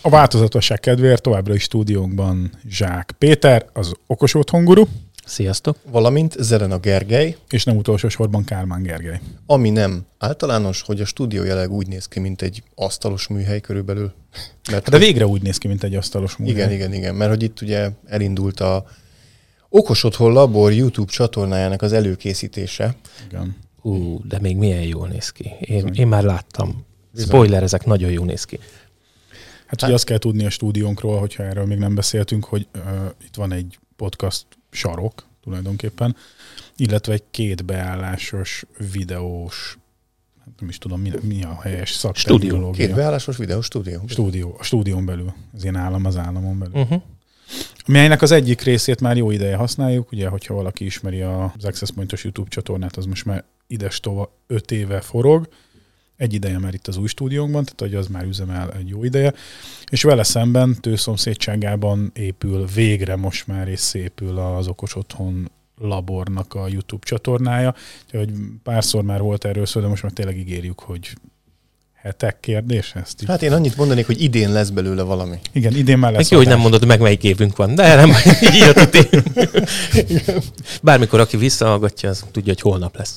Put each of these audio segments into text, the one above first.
A változatosság kedvéért továbbra is stúdiónkban Zsák Péter, az okos otthonguru. Sziasztok! Valamint Zerena Gergely. És nem utolsó sorban Kálmán Gergely. Ami nem általános, hogy a stúdió jelenleg úgy néz ki, mint egy asztalos műhely körülbelül. Mert de végre úgy néz ki, mint egy asztalos műhely. Igen. Mert hogy itt ugye elindult a Okos Otthon Labor YouTube csatornájának az előkészítése. Igen. De még milyen jól néz ki. Én már láttam. Spoiler, ezek nagyon jól néz ki. Hát ugye azt kell tudni a stúdiónkról, hogyha erről még nem beszéltünk, hogy itt van egy podcast sarok tulajdonképpen, illetve egy 2 beállásos videós, nem is tudom, mi a helyes szakterminológia. 2 beállásos videós stúdió. A stúdión belül. Ez ilyen állam az államon belül. Melynek az egyik részét már jó ideje használjuk, ugye, hogyha valaki ismeri az Access Point-os YouTube csatornát, az most már idestova 5 éve forog, egy ideje már itt az új stúdiónkban, tehát hogy az már üzemel egy jó ideje, és vele szemben tőszomszédságában épül végre most már, és szépül az Okos Otthon Labornak a YouTube csatornája. Úgyhogy párszor már volt erről szó, de most már tényleg ígérjük, hogy hetek kérdés ezt így. Hát én annyit mondanék, hogy idén lesz belőle valami. Igen, idén már lesz. Jó, hogy nem mondod meg, melyik évünk van, de nem, így a tuti. Bármikor, aki visszahallgatja, az tudja, hogy holnap lesz.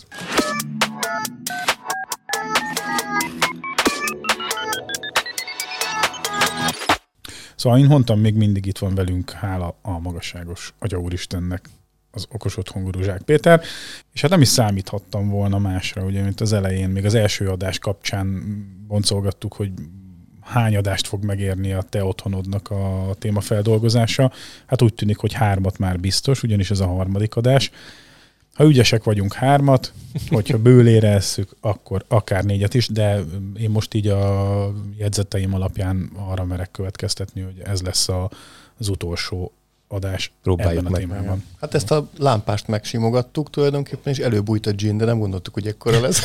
Szóval én mondtam, még mindig itt van velünk, hála a magasságos Atya Úristennek, az okos otthonguru Zsák Péter, és hát nem is számíthattam volna másra, ugye, mint az elején, még az első adás kapcsán boncolgattuk, hogy hány adást fog megérni a te otthonodnak a témafeldolgozása. Hát úgy tűnik, hogy 3 már biztos, ugyanis ez a 3. adás. Ha ügyesek vagyunk 3, hogyha bőlére esszük, akkor akár 4 is, de én most így a jegyzeteim alapján arra merek következtetni, hogy ez lesz az utolsó adás. Próbáljuk ebben a meg. témában. Hát ezt a lámpást megsimogattuk tulajdonképpen, és előbújt a gin, de nem gondoltuk, hogy ekkora lesz.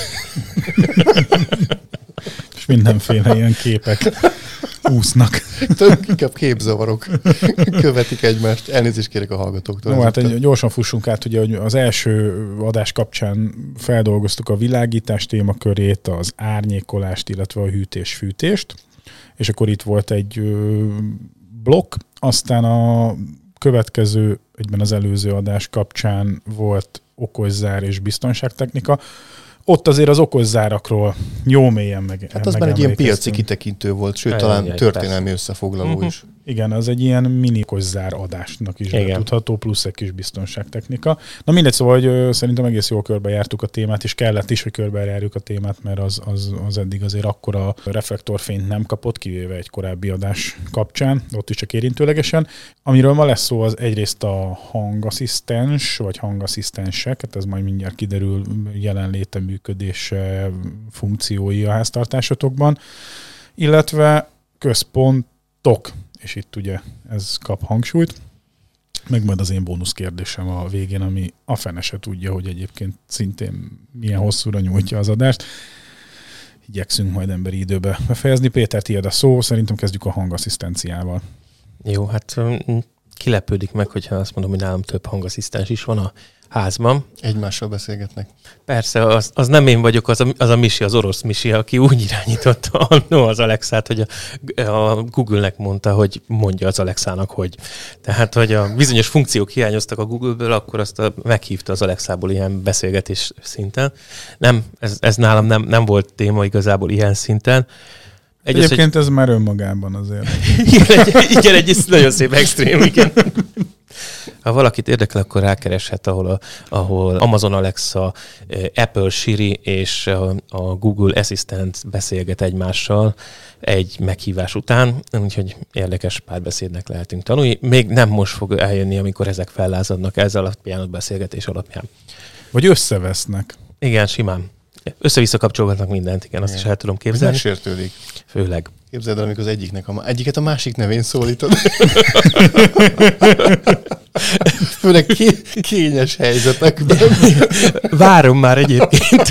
És mindenféle ilyen képek úsznak. Inkább képzavarok követik egymást. Elnézést kérek a hallgatóktól. No, hát gyorsan fussunk át, ugye, hogy az első adás kapcsán feldolgoztuk a világítás témakörét, az árnyékolást, illetve a hűtés-fűtést, és akkor itt volt egy blokk, aztán a következő, egyben az előző adás kapcsán volt okoszár és biztonságtechnika. Ott azért az okoszzárakról jó mélyen hát az már egy ilyen piaci kitekintő volt, sőt, talán történelmi összefoglaló is. Igen, az egy ilyen mini okoszár adásnak is tudható, plusz egy kis biztonságtechnika. Na mindegy, szóval, hogy szerintem egész jól körbejártuk a témát, és kellett is, hogy körbejárjuk a témát, mert az eddig azért akkora reflektorfényt nem kapott, kivéve egy korábbi adás kapcsán, ott is csak érintőlegesen. Amiről ma lesz szó, az egyrészt a hangasszisztens, vagy hangasszisztensek, hát ez majd mindjárt kiderül, jelenléte, működése, funkciói a háztartásotokban, illetve központok, és itt ugye ez kap hangsúlyt, meg majd az én bónusz kérdésem a végén, ami a fene se tudja, hogy egyébként szintén milyen hosszúra nyújtja az adást. Igyekszünk majd emberi időbe befejezni. Péter, tiéd a szó, szerintem kezdjük a hangasszisztenciával. Jó, hát kilepődik meg, hogyha azt mondom, hogy nálam több hangasszisztens is van a házban. Egymással beszélgetnek. Persze, az nem én vagyok, az a Misi, az orosz Misi, aki úgy irányította annó az Alexát, hogy a Google-nek mondta, hogy mondja az Alexának, hogy. Tehát, hogy a bizonyos funkciók hiányoztak a Google-ből, akkor azt meghívta az Alexából ilyen beszélgetés szinten. Nem, ez nálam nem volt téma igazából ilyen szinten. Egyébként ez már önmagában azért. igen, egy nagyon szép extrém, igen. Ha valakit érdekel, akkor rákereshet, ahol Amazon Alexa, Apple Siri és a Google Assistant beszélget egymással egy meghívás után, úgyhogy érdekes párbeszédnek lehetünk tanulni. Még nem most fog eljönni, amikor ezek fellázadnak ezzel alapján, a beszélgetés alapján. Vagy összevesznek. Igen, simán. Össze-vissza kapcsolgatnak mindent, igen, azt is el tudom képzelni. Megsértődik. Főleg. Képzeld el, amikor az egyiket a másik nevén szólítod. Főleg kényes helyzetekben. Várom már egyébként,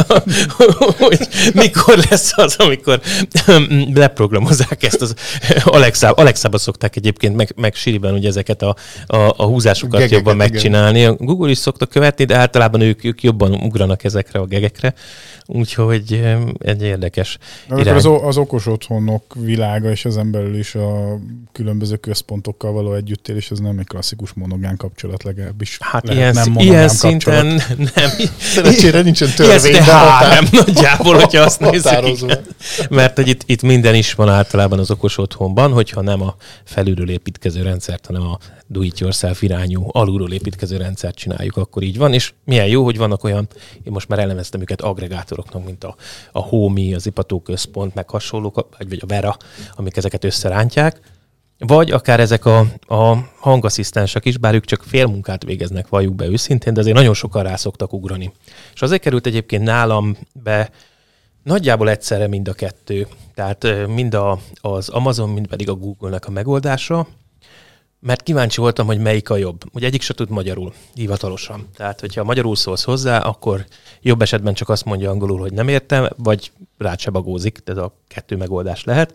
hogy mikor lesz az, amikor leprogramozzák ezt az Alexába szokták egyébként, meg Siriben ugye ezeket a húzásokat gegeket, jobban megcsinálni. Igen. A Google is szokta követni, de általában ők jobban ugranak ezekre a gegekre. Úgyhogy egy érdekes irány. Az okos otthonok világa és ezen belül is a különböző központokkal való együttélés, ez nem egy klasszikus monogám kapcsolat, legalábbis. Hát ilyen szinten nem. Szerencsére nincsen törvény, de nem nagyjából, hogyha azt nézzük. Mert hogy itt minden is van általában az okos otthonban, hogyha nem a felülről építkező rendszert, hanem a do-it-yourself irányú alulról építkező rendszert csináljuk, akkor így van. És milyen jó, hogy vannak olyan, én most már elemeztem őket aggregátoroknak, mint a Homey, az Ipató Központ, meg hasonlók, vagy a Vera, amik ezeket összerántják. Vagy akár ezek a hangasszisztensek is, bár ők csak félmunkát végeznek, valljuk be őszintén, de azért nagyon sokan rá szoktak ugrani. És azért került egyébként nálam be nagyjából egyszerre mind a kettő. Tehát mind az Amazon, mind pedig a Google-nek a megoldása, mert kíváncsi voltam, hogy melyik a jobb. Ugye egyik se tud magyarul, hivatalosan. Tehát, hogyha magyarul szólsz hozzá, akkor jobb esetben csak azt mondja angolul, hogy nem értem, vagy rád se bagózik, ez a kettő megoldás lehet.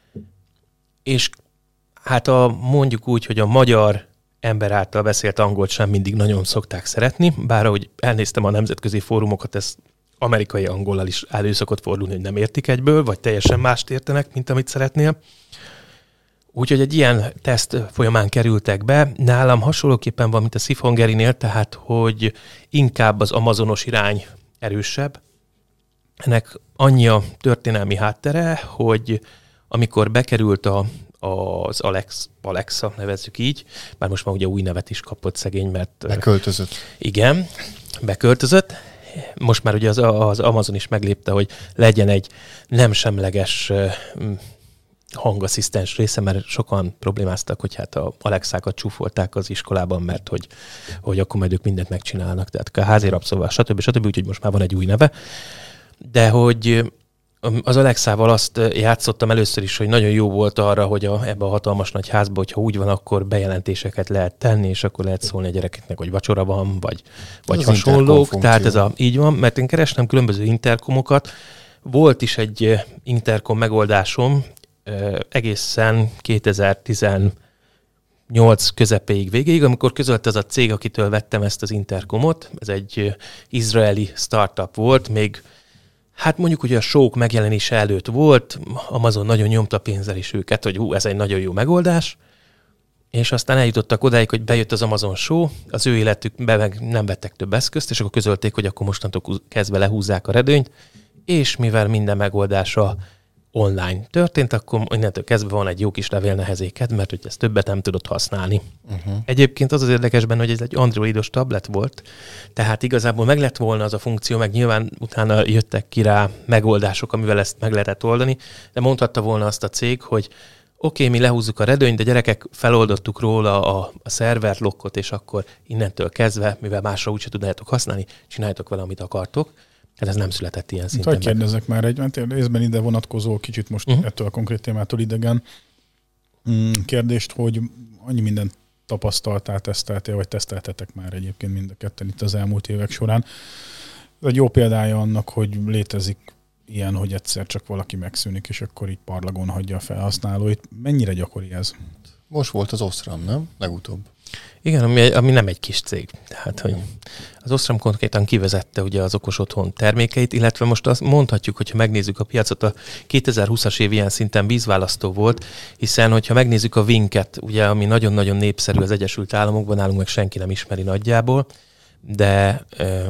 És hát mondjuk úgy, hogy a magyar ember által beszélt angolt sem mindig nagyon szokták szeretni, bár ahogy elnéztem a nemzetközi fórumokat, ez amerikai angollal is elő szokott fordulni, hogy nem értik egyből, vagy teljesen mást értenek, mint amit szeretnél. Úgyhogy egy ilyen teszt folyamán kerültek be. Nálam hasonlóképpen van, mint a Sifongerinél, tehát hogy inkább az amazonos irány erősebb. Ennek annyi a történelmi háttere, hogy amikor bekerült az Alexa, nevezzük így, bár most már ugye új nevet is kapott szegény, mert... Beköltözött. Igen, beköltözött. Most már ugye az Amazon is meglépte, hogy legyen egy nem semleges hangasszisztens része, mert sokan problémáztak, hogy hát a Alexákat csúfolták az iskolában, mert hogy akkor majd ők mindent megcsinálnak, tehát a házirabszolva, stb. Úgyhogy most már van egy új neve. De hogy az Alexával azt játszottam először is, hogy nagyon jó volt arra, hogy ebbe a hatalmas nagy házba, hogyha úgy van, akkor bejelentéseket lehet tenni, és akkor lehet szólni a gyerekeknek, hogy vacsora van, vagy hasonlók. Tehát így van, mert én kerestem különböző interkomokat. Volt is egy interkom megoldásom, egészen 2018 közepéig végéig, amikor közölte az a cég, akitől vettem ezt az interkomot. Ez egy izraeli startup volt, még hát mondjuk, hogy a show-k megjelenése előtt volt, Amazon nagyon nyomta pénzzel is őket, hogy ez egy nagyon jó megoldás, és aztán eljutottak odáig, hogy bejött az Amazon show, az ő életükben meg nem vettek több eszközt, és akkor közölték, hogy akkor mostantól kezdve lehúzzák a redőnyt, és mivel minden megoldása online történt, akkor innentől kezdve van egy jó kis levélnehezéked, mert hogy ezt többet nem tudod használni. Egyébként az érdekes benne, hogy ez egy androidos tablet volt, tehát igazából meg lett volna az a funkció, meg nyilván utána jöttek ki rá megoldások, amivel ezt meg lehetett oldani, de mondhatta volna azt a cég, hogy oké, mi lehúzzuk a redőnyt, de gyerekek, feloldottuk róla a szervert, lokkot, és akkor innentől kezdve, mivel másra úgyse tudnátok használni, csináljátok vele, amit akartok. Ez nem született ilyen szinten. Hogy kérdezek már egy részben ide vonatkozó, kicsit most ettől a konkrét témától idegen kérdést, hogy annyi mindent tapasztaltál, teszteltél, vagy teszteltetek már egyébként mind a ketten itt az elmúlt évek során. Ez egy jó példája annak, hogy létezik ilyen, hogy egyszer csak valaki megszűnik, és akkor így parlagon hagyja a felhasználóit. Mennyire gyakori ez? Most volt az Osram, nem? Legutóbb. Igen, ami nem egy kis cég. Tehát, hogy az Osram konkrétan kivezette ugye az okos otthon termékeit, illetve most azt mondhatjuk, hogyha megnézzük a piacot, a 2020-as év ilyen szinten vízválasztó volt, hiszen hogyha megnézzük a Winket, ugye, ami nagyon-nagyon népszerű az Egyesült Államokban, nálunk meg senki nem ismeri nagyjából, de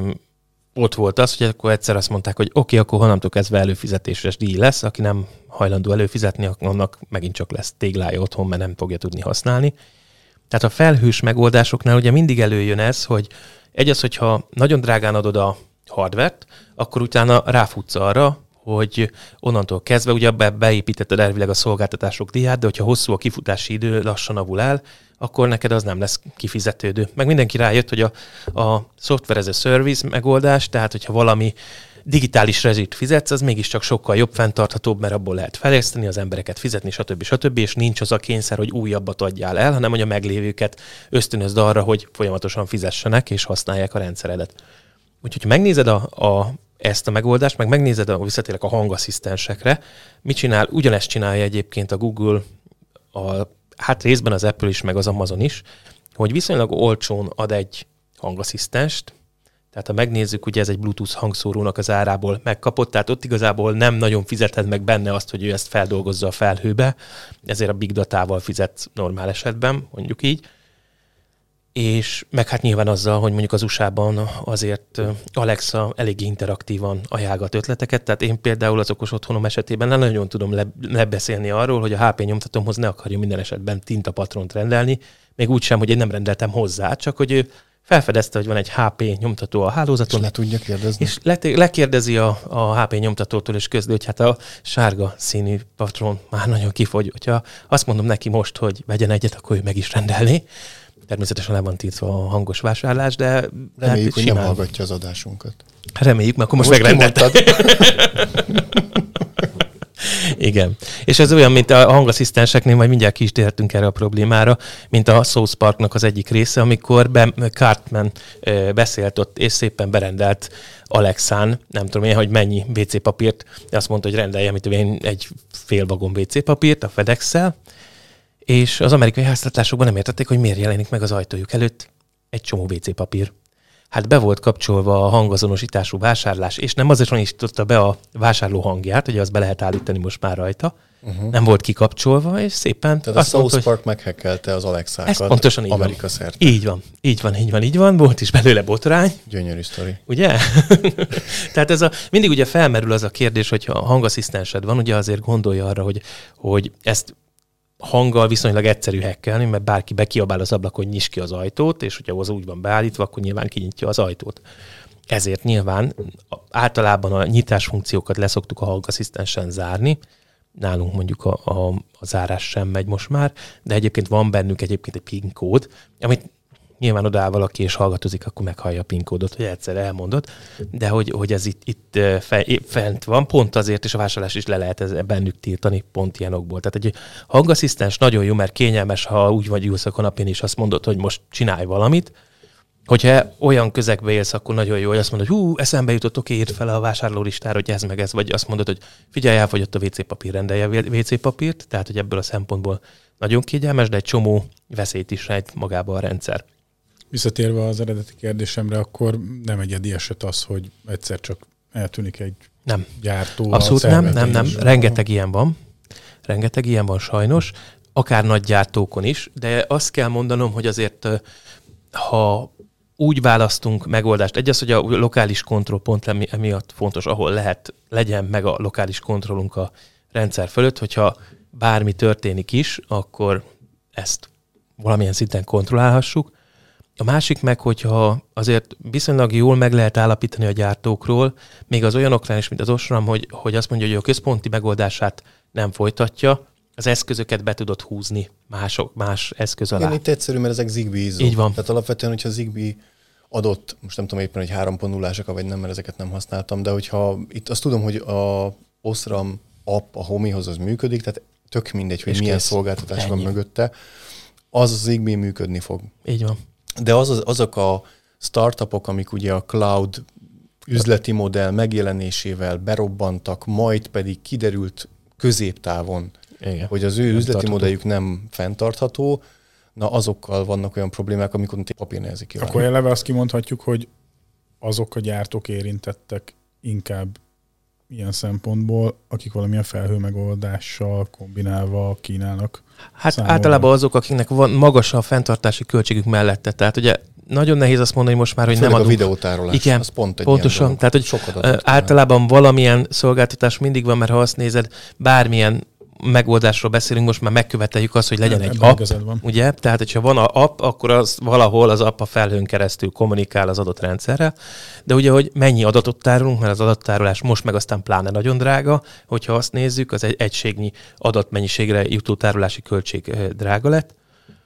ott volt az, hogy akkor egyszer azt mondták, hogy oké, akkor honnantól kezdve előfizetéses díj lesz, aki nem hajlandó előfizetni, annak megint csak lesz téglája otthon, mert nem fogja tudni használni. Tehát a felhős megoldásoknál ugye mindig előjön ez, hogy hogyha nagyon drágán adod a hardvert, akkor utána ráfutsz arra, hogy onnantól kezdve ugye beépítetted elvileg a szolgáltatások díját, de hogyha hosszú a kifutási idő, lassan avul el, akkor neked az nem lesz kifizetődő. Meg mindenki rájött, hogy a software as a service megoldás, tehát hogyha valami digitális rezsit fizetsz, az mégiscsak sokkal jobb, fenntarthatóbb, mert abból lehet fejleszteni, az embereket fizetni, stb. És nincs az a kényszer, hogy újabbat adjál el, hanem hogy a meglévőket ösztönözd arra, hogy folyamatosan fizessenek és használják a rendszeredet. Úgyhogy, ha megnézed ezt a megoldást, meg megnézed visszatérek a hangasszisztensekre, mit csinál? Ugyanezt csinálja egyébként a Google, hát részben az Apple is, meg az Amazon is, hogy viszonylag olcsón ad egy hangasszisztenst. Tehát ha megnézzük, ugye ez egy Bluetooth hangszórónak az árából megkapott, tehát ott igazából nem nagyon fizeted meg benne azt, hogy ő ezt feldolgozza a felhőbe, ezért a big datával fizet normál esetben, mondjuk így. És meg hát nyilván azzal, hogy mondjuk az USA-ban azért Alexa elég interaktívan ajánlgat ötleteket, tehát én például az okos otthonom esetében nem nagyon tudom lebeszélni arról, hogy a HP nyomtatómhoz ne akarja minden esetben tintapatront rendelni, még úgy sem, hogy én nem rendeltem hozzá, csak hogy ő felfedezte, hogy van egy HP nyomtató a hálózaton. És le tudja kérdezni. És lekérdezi a HP nyomtatótól, és közli, hogy hát a sárga színű patron már nagyon kifogy. Hogyha azt mondom neki most, hogy vegyen egyet, akkor ő meg is rendelné. Természetesen le van tiltva a hangos vásárlás, de... Reméljük, hogy nem hallgatja az adásunkat. Reméljük, mert akkor most megrendelted. Igen. És ez olyan, mint a hangasszisztenseknél, majd mindjárt ki is térhetünk erre a problémára, mint a South Parknak az egyik része, amikor Cartman beszélt ott, és szépen berendelt Alexán, nem tudom én, hogy mennyi WC papírt, de azt mondta, hogy rendelje, mit én egy fél vagon WC papírt a FedEx-szel, és az amerikai háztartásokban nem értették, hogy miért jelenik meg az ajtójuk előtt egy csomó WC papír. Hát be volt kapcsolva a hangazonosítású vásárlás, és nem azért azonosította be a vásárló hangját, hogy azt be lehet állítani most már rajta, nem volt kikapcsolva, és szépen... Tehát a South Park meghekkelte az Alexákat pontosan Amerika szerte. Így van, volt is belőle botrány. Gyönyörű sztori. Ugye? Tehát mindig ugye felmerül az a kérdés, hogyha hangasszisztensed van, ugye azért gondolja arra, hogy ezt hanggal viszonylag egyszerű hackelni, mert bárki bekiabál az ablakon, hogy nyisd ki az ajtót, és hogyha az úgy van beállítva, akkor nyilván kinyitja az ajtót. Ezért nyilván általában a nyitás funkciókat leszoktuk a hangasszisztensen zárni. Nálunk mondjuk a zárás sem megy most már, de egyébként van bennünk egy PIN kód, amit nyilván odaáll valaki és hallgatózik, akkor meghallja a PIN kódot, hogy egyszer elmondod, de hogy ez itt fent van, pont azért, és a vásárlás is le lehet bennük tiltani pont ilyen okból. Tehát egy hangasszisztens nagyon jó, mert kényelmes, ha úgy vagy ülsz a kanapén, és azt mondod, hogy most csinálj valamit. Hogyha olyan közegbe élsz, akkor nagyon jó, hogy azt mondod, hogy eszembe jutott, oké, írd fel a vásárlólistára, hogy ez meg ez, vagy azt mondod, hogy figyelj, elfogyott a WC papír, rendelje WC papírt, tehát hogy ebből a szempontból nagyon kényelmes, de egy csomó veszélyt is rejt magába a rendszer. Visszatérve az eredeti kérdésemre, akkor nem egyedi eset az, hogy egyszer csak eltűnik egy gyártó. Abszolút nem. Rengeteg ilyen van sajnos, akár nagy gyártókon is, de azt kell mondanom, hogy azért, ha úgy választunk megoldást, egy az, hogy a lokális kontroll pont emiatt fontos, ahol legyen meg a lokális kontrollunk a rendszer fölött, hogyha bármi történik is, akkor ezt valamilyen szinten kontrollálhassuk. A másik meg, hogyha azért viszonylag jól meg lehet állapítani a gyártókról, még az olyanoknál is, mint az Osram, hogy azt mondja, hogy a központi megoldását nem folytatja, az eszközöket be tudod húzni más eszköz alá. Igen, itt egyszerű, mert ezek Zigbee ISO. Így van. Tehát alapvetően, hogyha Zigbee adott, most nem tudom éppen, hogy 3.0-ások vagy nem, mert ezeket nem használtam, de hogyha itt azt tudom, hogy a Osram app a Homihoz az működik, tehát tök mindegy, hogy milyen szolgáltatás van mögötte, az Zigbee működni fog. Így van. De azok a startupok, amik ugye a cloud üzleti modell megjelenésével berobbantak, majd pedig kiderült középtávon, igen, hogy az ő üzleti modelljük nem fenntartható, na azokkal vannak olyan problémák, amikor papír nehezik ki. Akkor eleve azt kimondhatjuk, hogy azok a gyártók érintettek inkább ilyen szempontból, akik valamilyen felhő megoldással kombinálva kínálnak. Hát általában azok, akiknek van magas a fenntartási költségük mellette. Tehát ugye nagyon nehéz azt mondani most már, hogy főleg nem adunk. A videótárolás. Igen, az pont egy pontosan. Tehát, hogy általában valamilyen szolgáltatás mindig van, mert ha azt nézed, bármilyen megoldásról beszélünk, most már megköveteljük azt, hogy legyen egy app, ugye? Tehát, hogyha van a app, akkor az valahol az app a felhőn keresztül kommunikál az adott rendszerrel. De ugye, hogy mennyi adatot tárolunk, mert az adattárolás most meg aztán pláne nagyon drága, hogyha azt nézzük, az egy egységnyi adatmennyiségre jutó tárolási költség drága lett.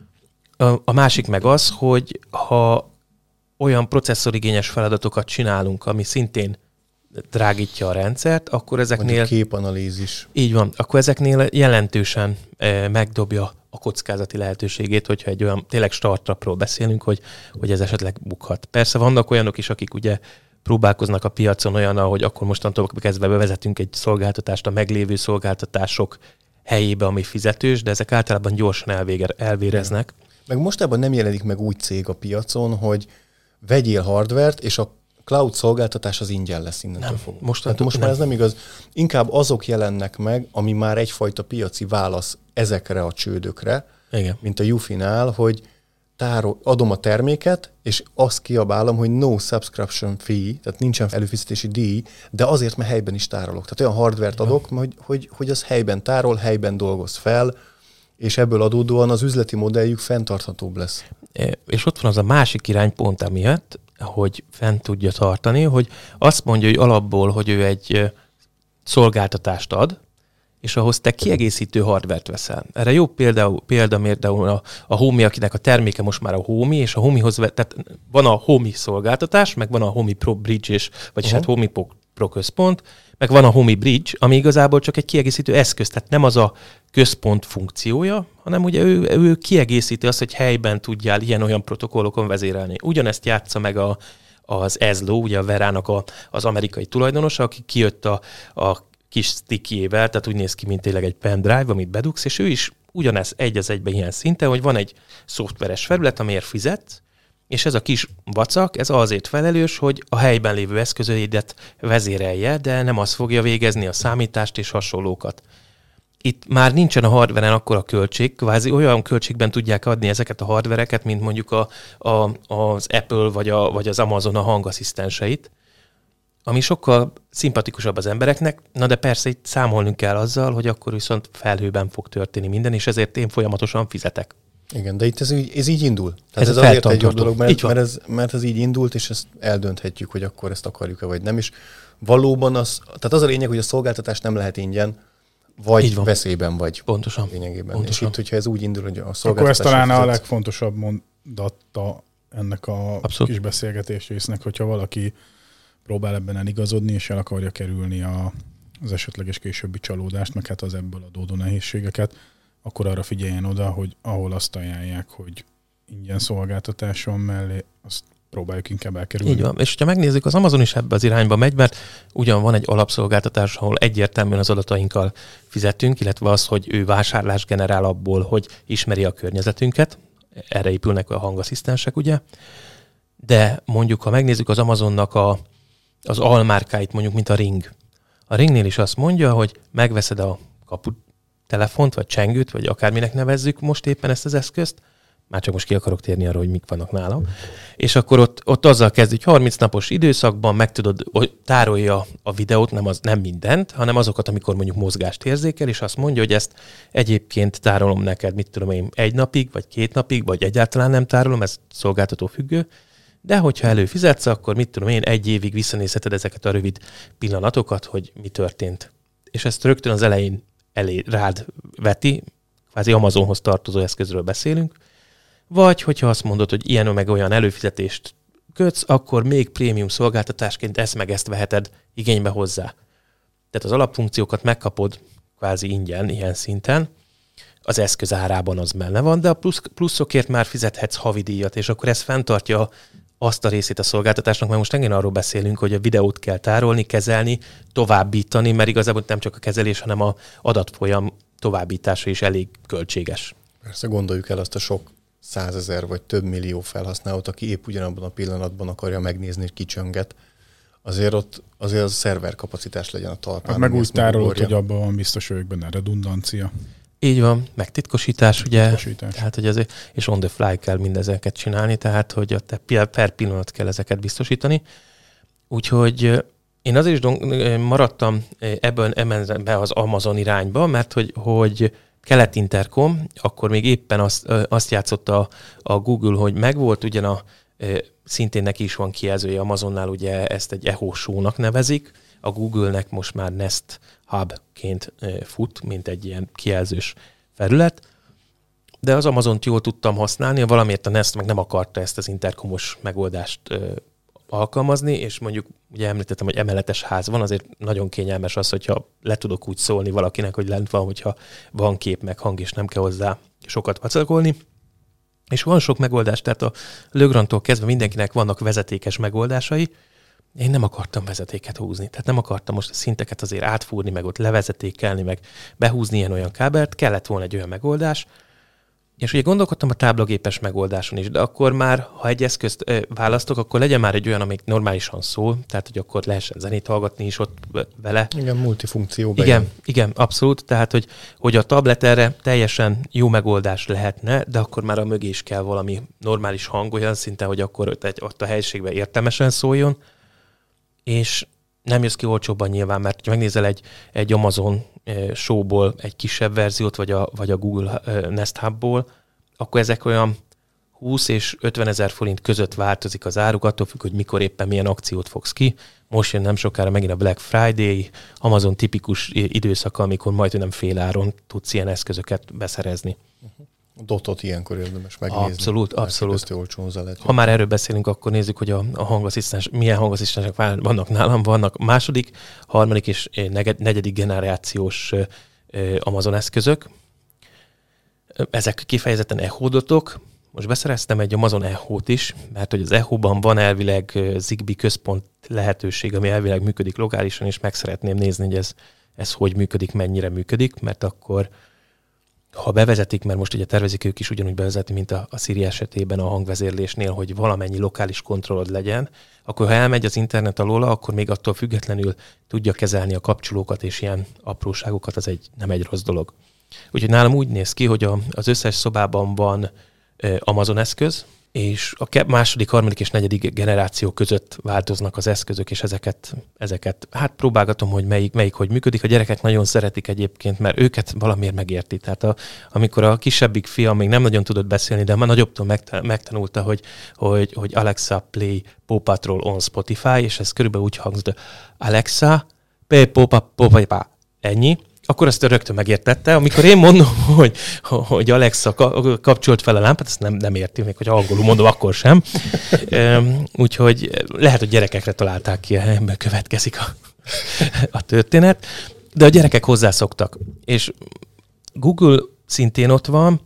A másik meg az, hogy ha olyan processzorigényes feladatokat csinálunk, ami szintén drágítja a rendszert, akkor ezeknél... Mondjuk képanalízis. Így van, akkor ezeknél jelentősen megdobja a kockázati lehetőségét, hogyha egy olyan tényleg startupról beszélünk, hogy ez esetleg bukhat. Persze vannak olyanok is, akik ugye próbálkoznak a piacon olyan, hogy akkor mostantól kezdve bevezetünk egy szolgáltatást a meglévő szolgáltatások helyébe, ami fizetős, de ezek általában gyorsan elvéreznek. Meg mostában nem jelenik meg úgy cég a piacon, hogy vegyél hardvert, és a cloud szolgáltatás az ingyen lesz innentől fogva. Most már ez nem igaz. Inkább azok jelennek meg, ami már egyfajta piaci válasz ezekre a csődökre, igen, mint a Yufinál, hogy adom a terméket, és azt kiabálom, hogy no subscription fee, tehát nincsen előfizetési díj, de azért, mert helyben is tárolok. Tehát olyan hardvert adok, hogy az helyben tárol, helyben dolgoz fel, és ebből adódóan az üzleti modelljük fenntarthatóbb lesz. És ott van az a másik iránypont amiatt, hogy fent tudja tartani, hogy azt mondja, hogy alapból, hogy ő egy szolgáltatást ad, és ahhoz te kiegészítő hardvert veszel. Erre jó példa például a Homey, akinek a terméke most már a Homey, és a Homeyhoz, tehát van a Homey szolgáltatás, meg van a Homey Pro Bridge, vagyis hát Homey Pro központ, meg van a Homey Bridge, ami igazából csak egy kiegészítő eszköz, tehát nem az a központ funkciója, hanem ugye ő kiegészíti azt, hogy helyben tudjál ilyen-olyan protokollokon vezérelni. Ugyanezt játsza meg az Ezlo, ugye a Verának az amerikai tulajdonosa, aki kijött a kis stickjével, tehát úgy néz ki, mint tényleg egy pendrive, amit bedugsz, és ő is ugyanez egy az egyben ilyen szinten, hogy van egy szoftveres felület, amiért fizetsz, és ez a kis vacak, ez azért felelős, hogy a helyben lévő eszközeidet vezérelje, de nem az fogja végezni a számítást és hasonlókat. Itt már nincsen a hardveren akkora költség, kvázi olyan költségben tudják adni ezeket a hardvereket, mint mondjuk az Apple vagy az Amazon a hangasszisztenseit, ami sokkal szimpatikusabb az embereknek, na de persze itt számolnunk kell azzal, hogy akkor viszont felhőben fog történni minden, és ezért én folyamatosan fizetek. Igen, de itt ez így indul. Tehát ez azért egy jobb dolog, mert ez így indult, és ezt eldönthetjük, hogy akkor ezt akarjuk-e, vagy nem. És valóban tehát az a lényeg, hogy a szolgáltatás nem lehet ingyen, vagy veszélyben vagy. Pontosan. Lényegében. Pontosan. És itt, hogyha ez úgy indul, hogy a szolgáltatás... Akkor ez talán a legfontosabb mondata ennek a kis beszélgetés résznek, hogyha valaki próbál ebben eligazodni, és el akarja kerülni az esetleges későbbi csalódást, meg hát az ebből adódó nehézségeket, akkor arra figyeljen oda, hogy ahol azt ajánlják, hogy ingyen szolgáltatáson mellé, azt próbáljuk inkább elkerülni. Így van. És ha megnézzük, az Amazon is ebbe az irányba megy, mert ugyan van egy alapszolgáltatás, ahol egyértelműen az adatainkkal fizetünk, illetve az, hogy ő vásárlás generál abból, hogy ismeri a környezetünket. Erre épülnek a hangasszisztensek, ugye? De mondjuk, ha megnézzük az Amazonnak az almárkáit, mondjuk, mint a Ring. A Ringnél is azt mondja, hogy megveszed a kaputelefont, vagy csengőt, vagy akárminek nevezzük most éppen ezt az eszközt, már csak most ki akarok térni arra, hogy mik vannak nálam, és akkor ott azzal kezd, hogy 30 napos időszakban meg tudod, hogy tárolja a videót, nem mindent, hanem azokat, amikor mondjuk mozgást érzékel, és azt mondja, hogy ezt egyébként tárolom neked, mit tudom én, 1 napig, vagy 2 napig, vagy egyáltalán nem tárolom, ez szolgáltató függő, de hogyha előfizetsz, akkor mit tudom én, 1 évig visszanézheted ezeket a rövid pillanatokat, hogy mi történt. És ezt rögtön az elején rád veti, kvázi Amazonhoz tartozó eszközről beszélünk, vagy hogyha azt mondod, hogy ilyen meg olyan előfizetést kötsz, akkor még prémium szolgáltatásként ezt meg ezt veheted igénybe hozzá. Tehát az alapfunkciókat megkapod kvázi ingyen, ilyen szinten, az eszköz árában az benne van, de a pluszokért már fizethetsz havidíjat, és akkor ez fenntartja azt a részét a szolgáltatásnak, mert most engem arról beszélünk, hogy a videót kell tárolni, kezelni, továbbítani, mert igazából nem csak a kezelés, hanem az adatfolyam továbbítása is elég költséges. Persze gondoljuk el azt a sok 100 000 vagy több millió felhasználót, aki épp ugyanabban a pillanatban akarja megnézni, hogy kicsönget. Azért a szerverkapacitás legyen a talpán. Hát meg úgy tárolod, hogy abban van biztos vagyok benne redundancia. Így van, meg titkosítás, ugye? Tehát, hogy azért, és on the fly kell mindezeket csinálni, tehát, hogy te per pillanat kell ezeket biztosítani. Úgyhogy én azért is maradtam ebben az Amazon irányba, mert hogy Kelet Intercom, akkor még éppen azt játszotta a Google, hogy megvolt ugyan szintén neki is van kijelzője, Amazonnál ugye ezt egy Echo Show-nak nevezik, a Google-nek most már Nest Hub-ként fut, mint egy ilyen kijelzős felület, de az Amazont jól tudtam használni, valamiért a Nest meg nem akarta ezt az interkomos megoldást alkalmazni, és mondjuk ugye említettem, hogy emeletes ház van, azért nagyon kényelmes az, hogyha le tudok úgy szólni valakinek, hogy lent van, hogyha van kép meg hang, és nem kell hozzá sokat vacakolni. És van sok megoldás, tehát a Legrandtól kezdve mindenkinek vannak vezetékes megoldásai. Én nem akartam vezetéket húzni, tehát nem akartam most a szinteket azért átfúrni, meg ott levezetékelni, meg behúzni ilyen-olyan kábelt, kellett volna egy olyan megoldás. És ugye gondolkodtam a táblagépes megoldáson is, de akkor már, ha egy eszközt választok, akkor legyen már egy olyan, amik normálisan szól, tehát hogy akkor lehessen zenét hallgatni is ott vele. Igen, multifunkció. Igen, abszolút. Tehát, hogy a tablet erre teljesen jó megoldás lehetne, de akkor már a mögé is kell valami normális hang, olyan szinten, hogy akkor ott a helyiségben értelmesen szóljon, és nem jössz ki olcsóbban nyilván, mert ha megnézel egy Amazon showból egy kisebb verziót, vagy a Google Nest Hubból, akkor ezek olyan 20 és 50 ezer forint között változik az áruk, attól függ, hogy mikor éppen milyen akciót fogsz ki. Most jön nem sokára megint a Black Friday, Amazon tipikus időszaka, amikor majdnem féláron tudsz ilyen eszközöket beszerezni. A Dotot ilyenkor érdemes megnézni. Abszolút. Ha már erről beszélünk, akkor nézzük, hogy a hangasszisztens, milyen hangasszisztensek vannak nálam. Vannak második, harmadik és negyedik generációs Amazon eszközök. Ezek kifejezetten Echo Dotok. Most beszereztem egy Amazon Echo-t is, mert hogy az Echo-ban van elvileg Zigbee központ lehetőség, ami elvileg működik lokálisan, és meg szeretném nézni, hogy ez hogy működik, mennyire működik, mert akkor ha bevezetik, mert most ugye tervezik ők is ugyanúgy bevezetni, mint a Siri esetében a hangvezérlésnél, hogy valamennyi lokális kontrollod legyen, akkor ha elmegy az internet alól, akkor még attól függetlenül tudja kezelni a kapcsolókat és ilyen apróságokat, az nem egy rossz dolog. Úgyhogy nálam úgy néz ki, hogy az összes szobában van Amazon eszköz, és a második, harmadik és negyedik generáció között változnak az eszközök, és ezeket hát próbálgatom, hogy melyik hogy működik. A gyerekek nagyon szeretik egyébként, mert őket valamiért megérti. Tehát amikor a kisebbik fiam még nem nagyon tudott beszélni, de már nagyobbtól megtanulta, hogy Alexa play Paw Patrol on Spotify, és ez körülbelül úgy hangzott, Alexa play Paw Patrol, ennyi. Akkor azt rögtön megértette. Amikor én mondom, hogy Alexa kapcsolt fel a lámpát, ezt nem érti, még hogy angolul mondom, akkor sem. Úgyhogy lehet, hogy gyerekekre találták ki, ebből következik a történet. De a gyerekek hozzászoktak. És Google szintén ott van.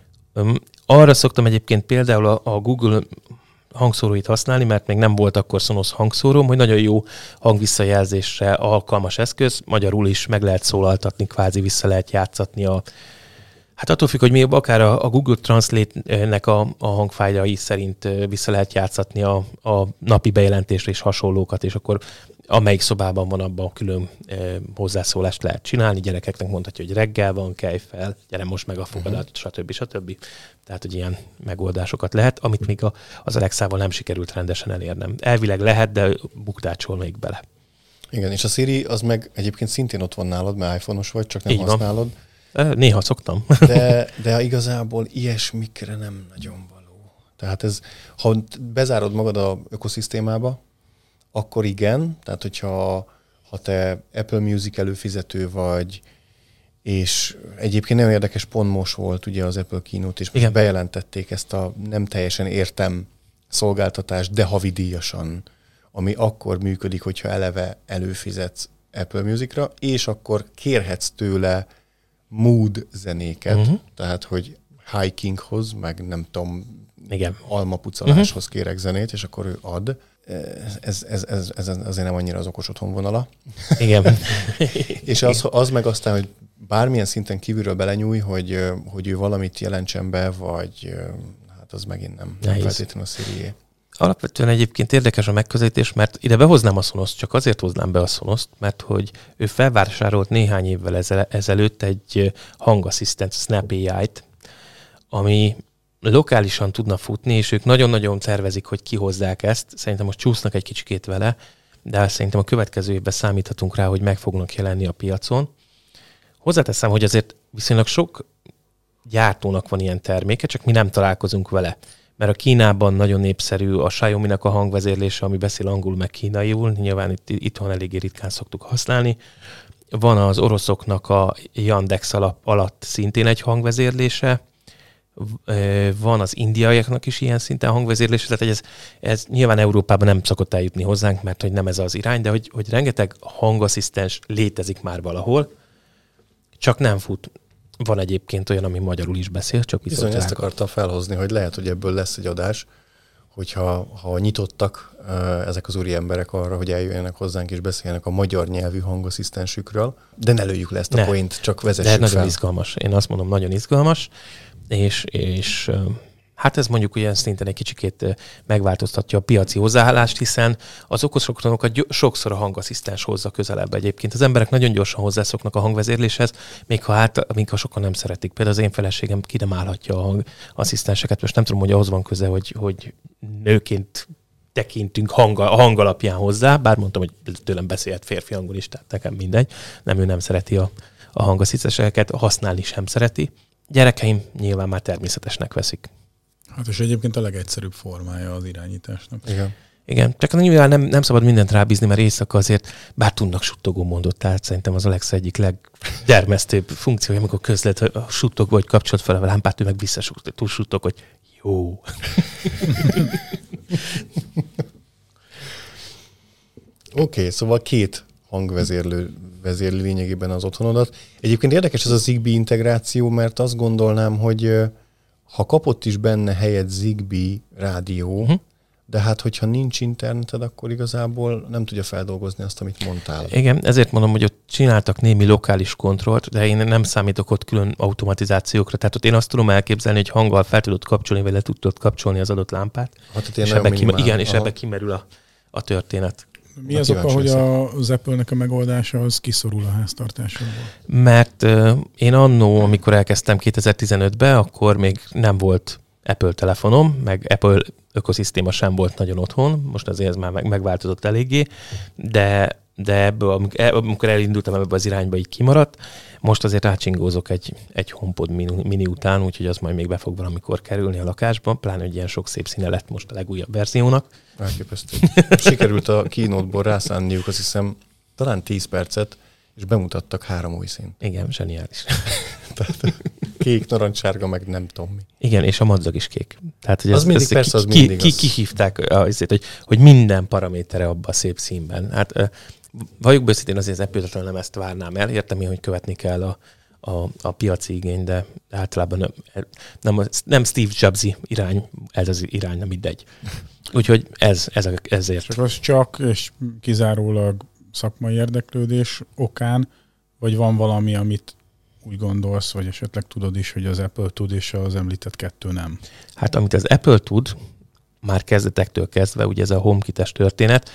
Arra szoktam egyébként például a Google hangszóróit használni, mert még nem volt akkor Sonos hangszóróm, hogy nagyon jó hangvisszajelzésre alkalmas eszköz, magyarul is meg lehet szólaltatni, kvázi vissza lehet játszatni hát attól függ, hogy még akár a Google Translate-nek a hangfájljai szerint vissza lehet játszatni a napi bejelentésre és hasonlókat, és akkor amelyik szobában van, abban külön hozzászólást lehet csinálni. Gyerekeknek mondhatja, hogy reggel van, kelj fel, gyere most meg a fogadat, stb. Tehát, hogy ilyen megoldásokat lehet, amit még az Alexával nem sikerült rendesen elérnem. Elvileg lehet, de bukdácsol még bele. Igen, és a Siri az meg egyébként szintén ott van nálad, mert iPhone-os vagy, csak nem így használod. Néha szoktam. De igazából ilyesmikre nem nagyon való. Tehát ha bezárod magad az ökoszisztémába, akkor igen, tehát hogyha te Apple Music előfizető vagy, és egyébként nagyon érdekes, pont most volt ugye az Apple Keynote, és most bejelentették ezt a nem teljesen értem szolgáltatást, de havidíjasan, ami akkor működik, hogyha eleve előfizetsz Apple Musicra, és akkor kérhetsz tőle mood zenéket, tehát hogy hikinghoz, meg nem tudom, almapucoláshoz kérek zenét, és akkor ő ad. Ez azért nem annyira az okos otthonvonala. Igen. És az meg aztán, hogy bármilyen szinten kívülről belenyúj, hogy ő valamit jelentsen be, vagy hát az megint nem feltétlenül a Siri-é. Alapvetően egyébként érdekes a megközelítés, mert ide behoznám a Sonost, csak azért hoznám be a Sonost, mert hogy ő felvásárolt néhány évvel ezelőtt egy hangasszisztent Snap AI-t, ami lokálisan tudna futni, és ők nagyon-nagyon tervezik, hogy kihozzák ezt. Szerintem most csúsznak egy kicsikét vele, de szerintem a következő évben számíthatunk rá, hogy meg fognak jelenni a piacon. Hozzáteszem, hogy azért viszonylag sok gyártónak van ilyen terméke, csak mi nem találkozunk vele. Mert a Kínában nagyon népszerű a Xiaomi-nak a hangvezérlése, ami beszél angolul meg kínaiul, nyilván itthon eléggé ritkán szoktuk használni. Van az oroszoknak a Yandex alatt szintén egy hangvezérlése, van az indiaiaknak is ilyen szinten hangvezérlés, tehát ez nyilván Európában nem szokott eljutni hozzánk, mert hogy nem ez az irány, de hogy rengeteg hangasszisztens létezik már valahol, csak nem fut. Van egyébként olyan, ami magyarul is beszél, csak bizony ezt akartam felhozni, hogy lehet, hogy ebből lesz egy adás, hogyha nyitottak ezek az úri emberek arra, hogy eljöjjenek hozzánk és beszéljenek a magyar nyelvű hangasszisztensükről, de ne lőjük le ezt a point, csak vezessük fel. De nagyon izgalmas. Én azt mondom, nagyon izgalmas, és hát ez mondjuk ilyen szinten egy kicsikét megváltoztatja a piaci hozzáállást, hiszen az okos otthonokat sokszor a hangasszisztens hozza közelebb egyébként. Az emberek nagyon gyorsan hozzászoknak a hangvezérléshez, még ha sokan nem szeretik. Például az én feleségem ki nem állhatja a hangasszisztenseket. Most nem tudom, hogy ahhoz van köze, hogy nőként tekintünk a hang alapján hozzá, bár mondtam, hogy tőlem beszélhet férfi hangon is, tehát nekem mindegy. Ő nem szereti a hangasszisztenseket, használni sem szereti. Gyerekeim nyilván már természetesnek veszik. Hát és egyébként a legegyszerűbb formája az irányításnak. Igen, csak nyilván nem szabad mindent rábízni, mert éjszaka azért bár tudnak suttogó mondott, tehát szerintem az Alexa egyik legdermesztőbb funkciója, amikor közlet, hogy suttog vagy kapcsolt fel a lámpát, ő meg visszasuttog, hogy jó. Oké, szóval 2 hangvezérlő lényegében az otthonodat. Egyébként érdekes ez a Zigbee integráció, mert azt gondolnám, hogy ha kapott is benne helyet Zigbee rádió, de hát hogyha nincs interneted, akkor igazából nem tudja feldolgozni azt, amit mondtál. Igen, ezért mondom, hogy ott csináltak némi lokális kontrollt, de én nem számítok ott külön automatizációkra. Tehát ott én azt tudom elképzelni, hogy hanggal fel tudod kapcsolni, vagy le tudod kapcsolni az adott lámpát. Hát és ebbe kimerül a történet. Mi az oka, hogy az Apple-nek a megoldása az kiszorul a háztartásokból? Mert én annó, amikor elkezdtem 2015-ben, akkor még nem volt Apple telefonom, meg Apple ökoszisztéma sem volt nagyon otthon, most azért ez már megváltozott eléggé, de ebből, amikor elindultam ebbe az irányba, így kimaradt. Most azért rácsingózok egy HomePod mini után, úgyhogy az majd még be fog valamikor kerülni a lakásban, pláne, hogy ilyen sok szép színe lett most a legújabb verziónak. Elképesztő. Sikerült a keynote-ból rászánniuk, azt hiszem, talán 10 percet, és bemutattak 3 új színt. Igen, zseniális. Tehát kék, narancssárga, meg nem tudom mi. Igen, és a madzag is kék. Tehát, hogy az mindig, persze, az mindig. Kihívták azért, hogy minden paramétere abban a szép színben. Hát valljuk be őszintén, azért az Apple-től nem ezt várnám el. Értem én, hogy követni kell a piaci igény, de általában nem Steve Jobs-i irány, ez az irány, nem mindegy. Úgyhogy ezért. Csak az csak és kizárólag szakmai érdeklődés okán, vagy van valami, amit úgy gondolsz, vagy esetleg tudod is, hogy az Apple tud, és az említett 2 nem? Hát amit az Apple tud, már kezdetektől kezdve, ugye ez a HomeKit-es történet,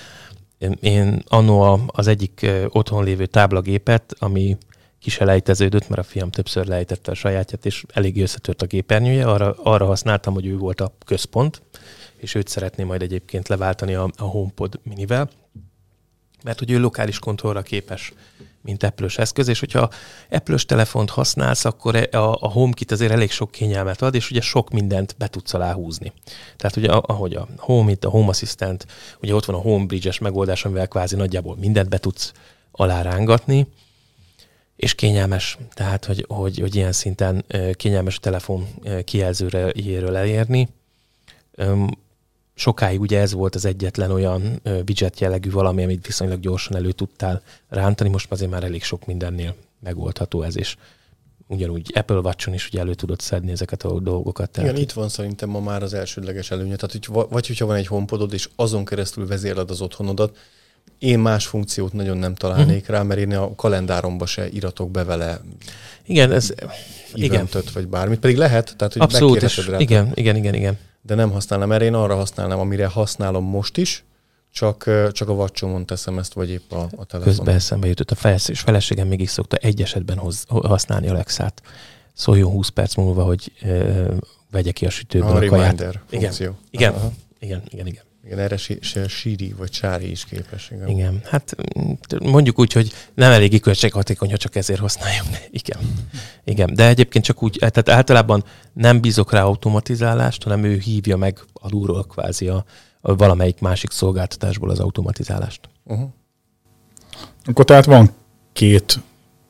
én annó az egyik otthon lévő táblagépet, ami ki se lejteződött, mert a fiam többször lejtette a sajátját, és elég összetört a képernyője, arra használtam, hogy ő volt a központ, és őt szeretném majd egyébként leváltani a HomePod minivel, mert hogy ő lokális kontrollra képes, mint Apple-ös eszköz, és hogyha Apple-ös telefont használsz, akkor a HomeKit azért elég sok kényelmet ad, és ugye sok mindent be tudsz alá húzni. Tehát ugye ahogy a HomeKit, a Home Assistant, ugye ott van a HomeBridge-es megoldás, amivel kvázi nagyjából mindent be tudsz alá rángatni, és kényelmes, tehát hogy ilyen szinten kényelmes a telefon kijelzőjéről elérni. Sokáig ugye ez volt az egyetlen olyan widget jellegű valami, amit viszonylag gyorsan elő tudtál rántani, most azért már elég sok mindennél megoldható ez, és ugyanúgy Apple Watch-on is ugye elő tudod szedni ezeket a dolgokat. Tehát... Igen, itt van szerintem ma már az elsődleges előnye. Tehát, vagy hogyha van egy HomePodod, és azon keresztül vezérled az otthonodat, én más funkciót nagyon nem találnék rá, mert én a kalendáromba se iratok be vele eventöt, vagy bármit. Pedig lehet, tehát hogy abszolút, rá. Igen. De nem használnám, mert én arra használnám, amire használom most is, csak a Watch-omon teszem ezt, vagy épp a telefonon. Közben eszembe jutott a feleségem mégis szokta egy esetben használni Alexát. Szóljon 20 perc múlva, hogy vegye ki a sütőből a kaját. Reminder funkció. Igen. Igen, erre Siri vagy Sári is képes. Igen, hát mondjuk úgy, hogy nem elég költséghatékony, ha csak ezért használjuk. Igen, de egyébként csak úgy, tehát általában nem bízok rá automatizálást, hanem ő hívja meg alulról kvázi a valamelyik másik szolgáltatásból az automatizálást. Akkor tehát van 2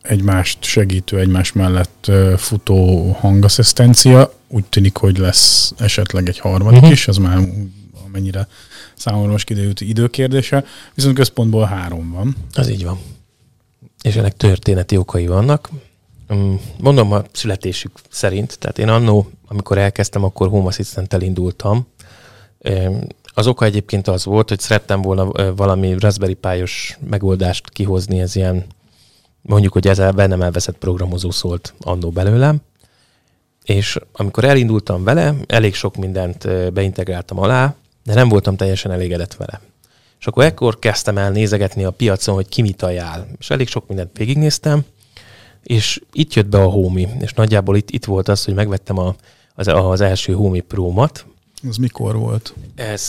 egymást segítő, egymás mellett futó hangasszisztencia. Úgy tűnik, hogy lesz esetleg egy harmadik is, az már amennyire számomra most kiderült időkérdése. Viszont központból 3 van. Az így van. És ennek történeti okai vannak. Mondom a születésük szerint, tehát én annó, amikor elkezdtem, akkor Home Assistant-tel indultam. Az oka egyébként az volt, hogy szerettem volna valami Raspberry Pi-os megoldást kihozni, ez ilyen, mondjuk, hogy ezzel bennem elveszett programozó szólt annó belőlem. És amikor elindultam vele, elég sok mindent beintegráltam alá, de nem voltam teljesen elégedett vele. És akkor ekkor kezdtem el nézegetni a piacon, hogy ki mit ajánl. És elég sok mindent végignéztem, és itt jött be a Homey, és nagyjából itt volt az, hogy megvettem az első Homey Pro-mat. Ez mikor volt? Ez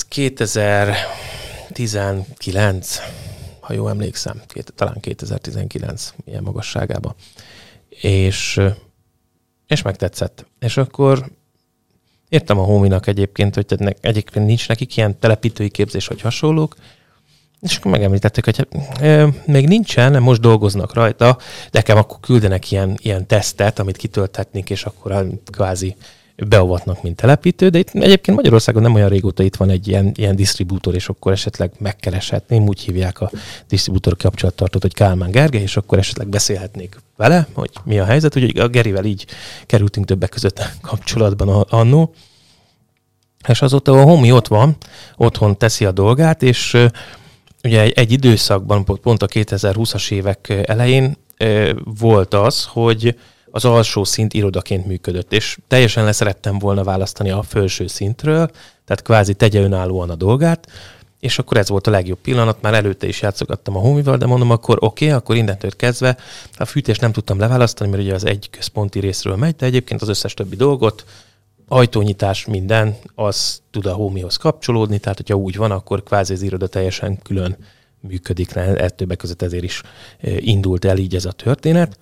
2019, ha jól emlékszem, talán 2019 ilyen magasságában. És megtetszett. És akkor értem a Homey-nak egyébként, hogy egyébként nincs nekik ilyen telepítői képzés, vagy hasonlók, és akkor megemlítették, hogy még nincsen, most dolgoznak rajta, de nekem akkor küldenek ilyen tesztet, amit kitölthetnék, és akkor kvázi beavatnak, mint telepítő, de itt egyébként Magyarországon nem olyan régóta itt van egy ilyen disztribútor, és akkor esetleg megkereshetném, úgy hívják a disztribútor kapcsolattartót, hogy Kálmán Gergely, és akkor esetleg beszélhetnék vele, hogy mi a helyzet. Úgyhogy a Gerivel így kerültünk többek között kapcsolatban annó. És azóta a Homey ott van, otthon teszi a dolgát, és ugye egy időszakban, pont a 2020-as évek elején volt az, hogy az alsó szint irodaként működött, és teljesen leszerettem volna választani a felső szintről, tehát kvázi tegye önállóan a dolgát, és akkor ez volt a legjobb pillanat, már előtte is játszogattam a Homey-val, de mondom, akkor innentől kezdve a fűtést nem tudtam leválasztani, mert ugye az egy központi részről megy, de egyébként az összes többi dolgot, ajtónyitás, minden, az tud a Homey-hoz kapcsolódni, tehát hogyha úgy van, akkor kvázi az iroda teljesen külön működik, többek között ezért is indult el így ez a történet.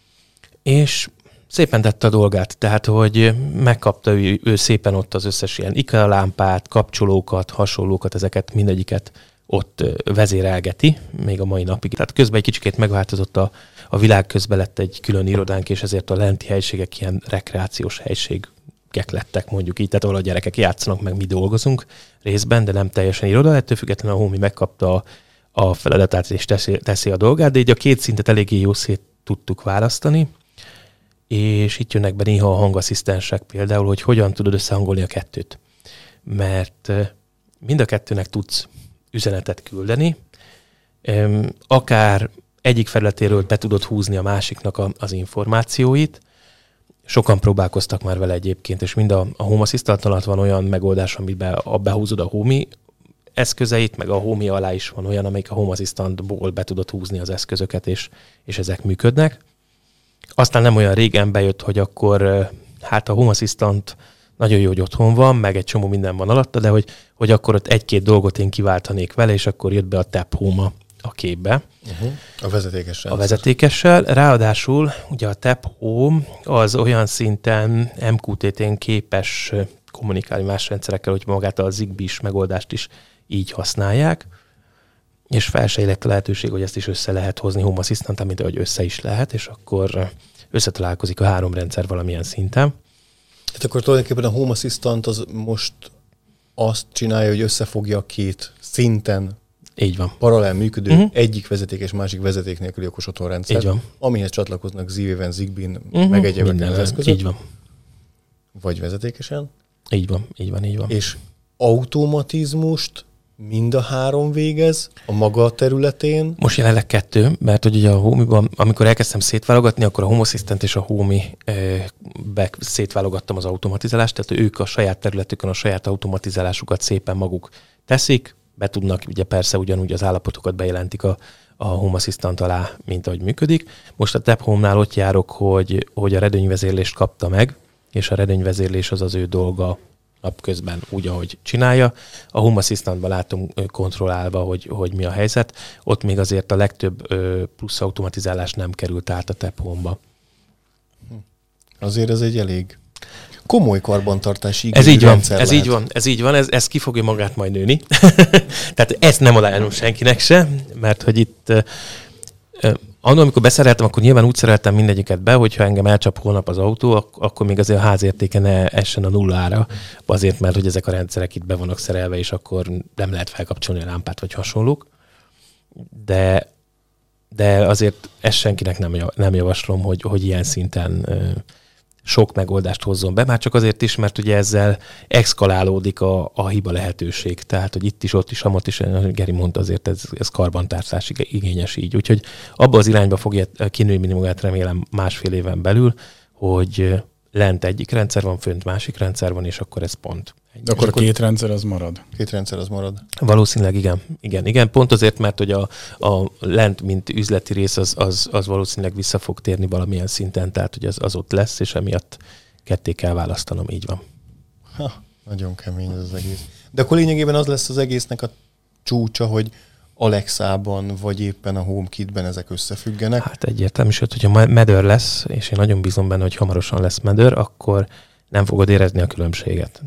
És szépen tette a dolgát, tehát, hogy megkapta ő szépen ott az összes ilyen IKEA lámpát, kapcsolókat, hasonlókat, ezeket mindegyiket ott vezérelgeti, még a mai napig. Tehát közben egy kicsikét megváltozott a világ, közben lett egy külön irodánk, és ezért a lenti helységek ilyen rekreációs helységek lettek, mondjuk így, tehát ahol a gyerekek játszanak, meg mi dolgozunk részben, de nem teljesen iroda, ettől függetlenül a Homey megkapta a feladatát, és teszi a dolgát, de így a két szintet eléggé jó szét tudtuk választani, és itt jönnek be néha a hangasszisztensek például, hogy hogyan tudod összehangolni a kettőt. Mert mind a kettőnek tudsz üzenetet küldeni, akár egyik felületéről be tudod húzni a másiknak az információit. Sokan próbálkoztak már vele egyébként, és mind a Home Assistant alatt van olyan megoldás, amiben behúzod a Homey eszközeit, meg a Homey alá is van olyan, amelyik a Home Assistantból be tudod húzni az eszközöket, és ezek működnek. Aztán nem olyan régen bejött, hogy akkor hát a Home Assistant nagyon jó, hogy otthon van, meg egy csomó minden van alatta, de hogy akkor ott egy-két dolgot én kiváltanék vele, és akkor jött be a Tap Home a képbe. A vezetékessel. A vezetékessel. Ráadásul ugye a Tap Home az olyan szinten MQTT-n képes kommunikálni más rendszerekkel, hogy magát a Zigbee-s megoldást is így használják, és felsejlett a lehetőség, hogy ezt is össze lehet hozni Home Assistant, amit ahogy össze is lehet, és akkor összetalálkozik a 3 rendszer valamilyen szinten. Tehát akkor tulajdonképpen a Home Assistant az most azt csinálja, hogy összefogja a két szinten így van. Paralel működő egyik vezeték és másik vezeték nélküli okos otthonrendszer, amihez csatlakoznak Z-Wave-en, Zigbee-n, meg egyébként az eszközök. Így van. Vagy vezetékesen. Így van. És automatizmust mind a 3 végez a maga területén? Most jelenleg 2, mert hogy ugye a Homey-ban, amikor elkezdtem szétválogatni, akkor a Home Assistant és a Homey-be szétválogattam az automatizálást, tehát ők a saját területükön a saját automatizálásukat szépen maguk teszik, be tudnak, ugye persze ugyanúgy az állapotokat bejelentik a Home Assistant alá, mint ahogy működik. Most a Tap Home-nál ott járok, hogy a redőnyvezérlést kapta meg, és a redőnyvezérlés az ő dolga napközben úgy, ahogy csinálja. A Home Assistantban látom kontrollálva, hogy mi a helyzet. Ott még azért a legtöbb plusz automatizálás nem került át a Tap Home-ba. Azért ez egy elég komoly karbantartási ez így van, ez ki fogja magát majd nőni. Tehát ezt nem ajánlom senkinek se, mert hogy itt amikor beszereltem, akkor nyilván úgy szereltem mindegyiket be, hogyha engem elcsap holnap az autó, akkor még azért a házértéke ne essen a nullára. Azért, mert hogy ezek a rendszerek itt be vannak szerelve, és akkor nem lehet felkapcsolni a lámpát, vagy hasonlók. De azért ezt senkinek nem javaslom, hogy ilyen szinten sok megoldást hozzon be, már csak azért is, mert ugye ezzel exkalálódik a hiba lehetőség. Tehát, hogy itt is, ott is, amott is, Geri mondta, azért ez karbantartás igényes így. Úgyhogy abba az irányba fogja kinőni magát, remélem 1,5 éven belül, hogy lent egyik rendszer van, fönt másik rendszer van, és akkor ez pont. De akkor a két rendszer az marad? Két rendszer az marad. Valószínűleg igen. Pont azért, mert hogy a lent, mint üzleti rész, az valószínűleg vissza fog térni valamilyen szinten, tehát hogy az ott lesz, és emiatt ketté kell választanom, így van. Nagyon kemény az egész. De akkor lényegében az lesz az egésznek a csúcsa, hogy Alexában, vagy éppen a HomeKit-ben ezek összefüggenek. Hát egyértelmű, sőt, hogyha Matter lesz, és én nagyon bízom benne, hogy hamarosan lesz Matter, akkor nem fogod érezni a különbséget.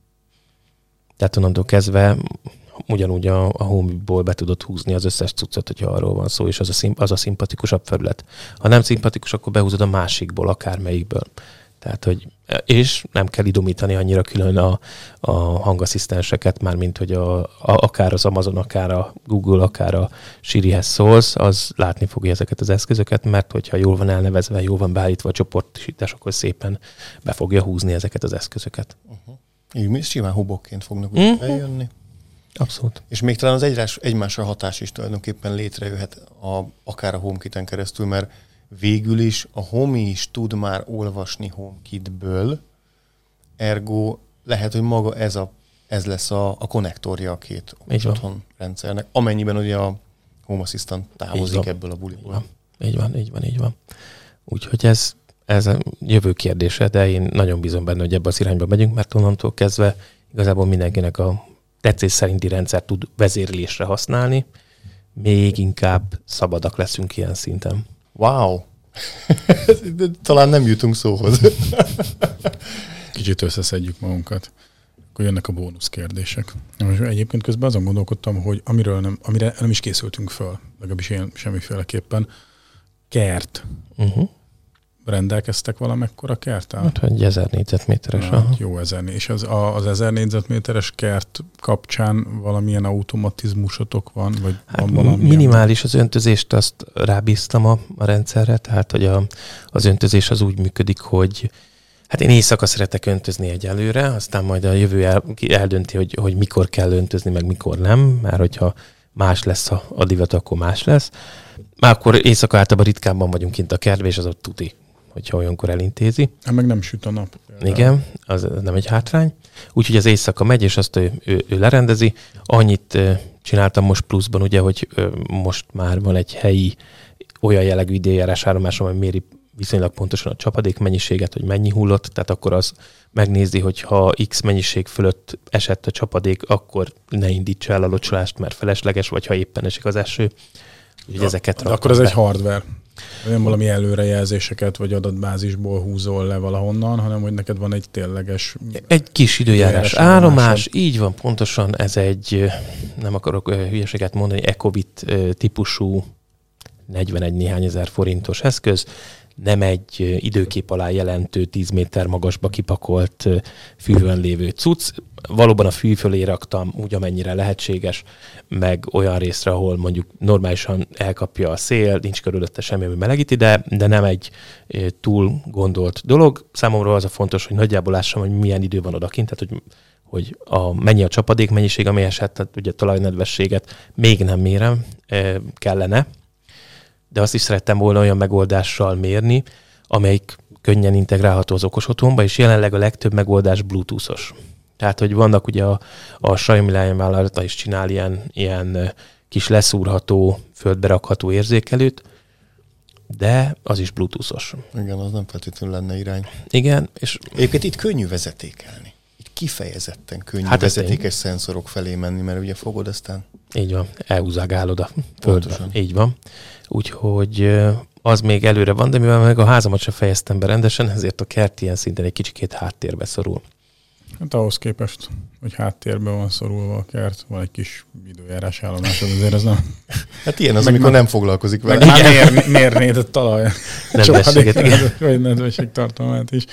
Tehát onnantól kezdve ugyanúgy a Home-ból be tudod húzni az összes cuccot, hogyha arról van szó, és az a szimpatikusabb felület. Ha nem szimpatikus, akkor behúzod a másikból, akármelyikből. Tehát, hogy, és nem kell idomítani annyira külön a hangasszisztenseket, mármint, hogy akár az Amazon, akár a Google, akár a Sirihez szólsz, az látni fogja ezeket az eszközöket, mert hogyha jól van elnevezve, jól van beállítva a csoportosítás, akkor szépen be fogja húzni ezeket az eszközöket. Így mi simán hubokként fognak eljönni. Abszolút. És még talán az egymásra hatás is tulajdonképpen létrejöhet akár a HomeKit-en keresztül, mert végül is a Home is tud már olvasni HomeKit-ből, ergo lehet, hogy maga ez lesz a konnektorja a két otthon rendszernek, amennyiben ugye a Home Assistant távozik ebből a buliból. Így van. Úgyhogy ez a jövő kérdése, de én nagyon bízom benne, hogy ebbe az irányba megyünk, mert onnantól kezdve igazából mindenkinek a tetszés szerinti rendszer tud vezérlésre használni, még inkább szabadak leszünk ilyen szinten. Wow! Talán nem jutunk szóhoz. Kicsit összeszedjük magunkat. Akkor jönnek a bónusz kérdések. Most egyébként közben azon gondolkodtam, hogy amire nem is készültünk föl, legalábbis én semmiféleképpen, kert. Rendelkeztek valamekkora kerttel? Hát, hogy 1000 négyzetméteres. Jó 1000. És az 1000 négyzetméteres kert kapcsán valamilyen automatizmusotok van? Vagy hát van minimális az öntözést, azt rábíztam a rendszerre, tehát hogy az öntözés az úgy működik, hogy hát én éjszaka szeretek öntözni egyelőre, aztán majd a jövő eldönti, hogy mikor kell öntözni, meg mikor nem, mert hogyha más lesz a divat, akkor más lesz. Már akkor éjszaka általában ritkábban vagyunk kint a kertben, és az ott tuti, hogyha olyankor elintézi. Hát meg nem süt a nap. Igen, az nem egy hátrány. Úgyhogy az éjszaka megy, és azt ő lerendezi. Annyit csináltam most pluszban, ugye, hogy most már van egy helyi olyan jellegű időjárás állomás, amely méri viszonylag pontosan a csapadék mennyiséget, hogy mennyi hullott, tehát akkor az megnézi, hogy ha X mennyiség fölött esett a csapadék, akkor ne indítsa el a locsolást, mert felesleges, vagy ha éppen esik az eső. Úgyhogy ezeket akkor ez egy hardware. Nem valami előrejelzéseket, vagy adatbázisból húzol le valahonnan, hanem hogy neked van egy tényleges... Egy kis időjárás állomás, így van, pontosan ez egy, nem akarok hülyeséget mondani, Ecovit típusú 41 néhány ezer forintos eszköz, nem egy időkép alá jelentő 10 méter magasba kipakolt fűvön lévő cucc. Valóban a fű fölé raktam úgy, amennyire lehetséges, meg olyan részre, ahol mondjuk normálisan elkapja a szél, nincs körülötte semmi, ami melegíti, de nem egy túl gondolt dolog. Számomra az a fontos, hogy nagyjából lássam, hogy milyen idő van odakint, tehát hogy mennyi a csapadék mennyiség, ami esett, tehát ugye talajnedvességet még nem mérem, kellene, de azt is szerettem volna olyan megoldással mérni, amelyik könnyen integrálható az okos otthonba, és jelenleg a legtöbb megoldás Bluetooth-os. Tehát, hogy vannak ugye a Xiaomi lányvállalata is csinál ilyen kis leszúrható, földbe rakható érzékelőt, de az is Bluetooth-os. Igen, az nem feltétlenül lenne irány. Igen, és... Egyébként itt könnyű vezetékelni. Itt kifejezetten könnyű vezetékes szenzorok felé menni, mert ugye fogod aztán... Így van, elhúzágálod a földbe. Így van. Úgyhogy az még előre van, de mivel meg a házamat sem fejeztem be rendesen, ezért a kert ilyen szinten egy kicsikét háttérbe szorul. Hát ahhoz képest, hogy háttérben van szorulva a kert, van egy kis időjárás állomás, azért ez nem... Hát ilyen az, amikor nem foglalkozik vele. Meg már mérnéd a talaj. Nedvességet, vagy nedvesség tartalmát is.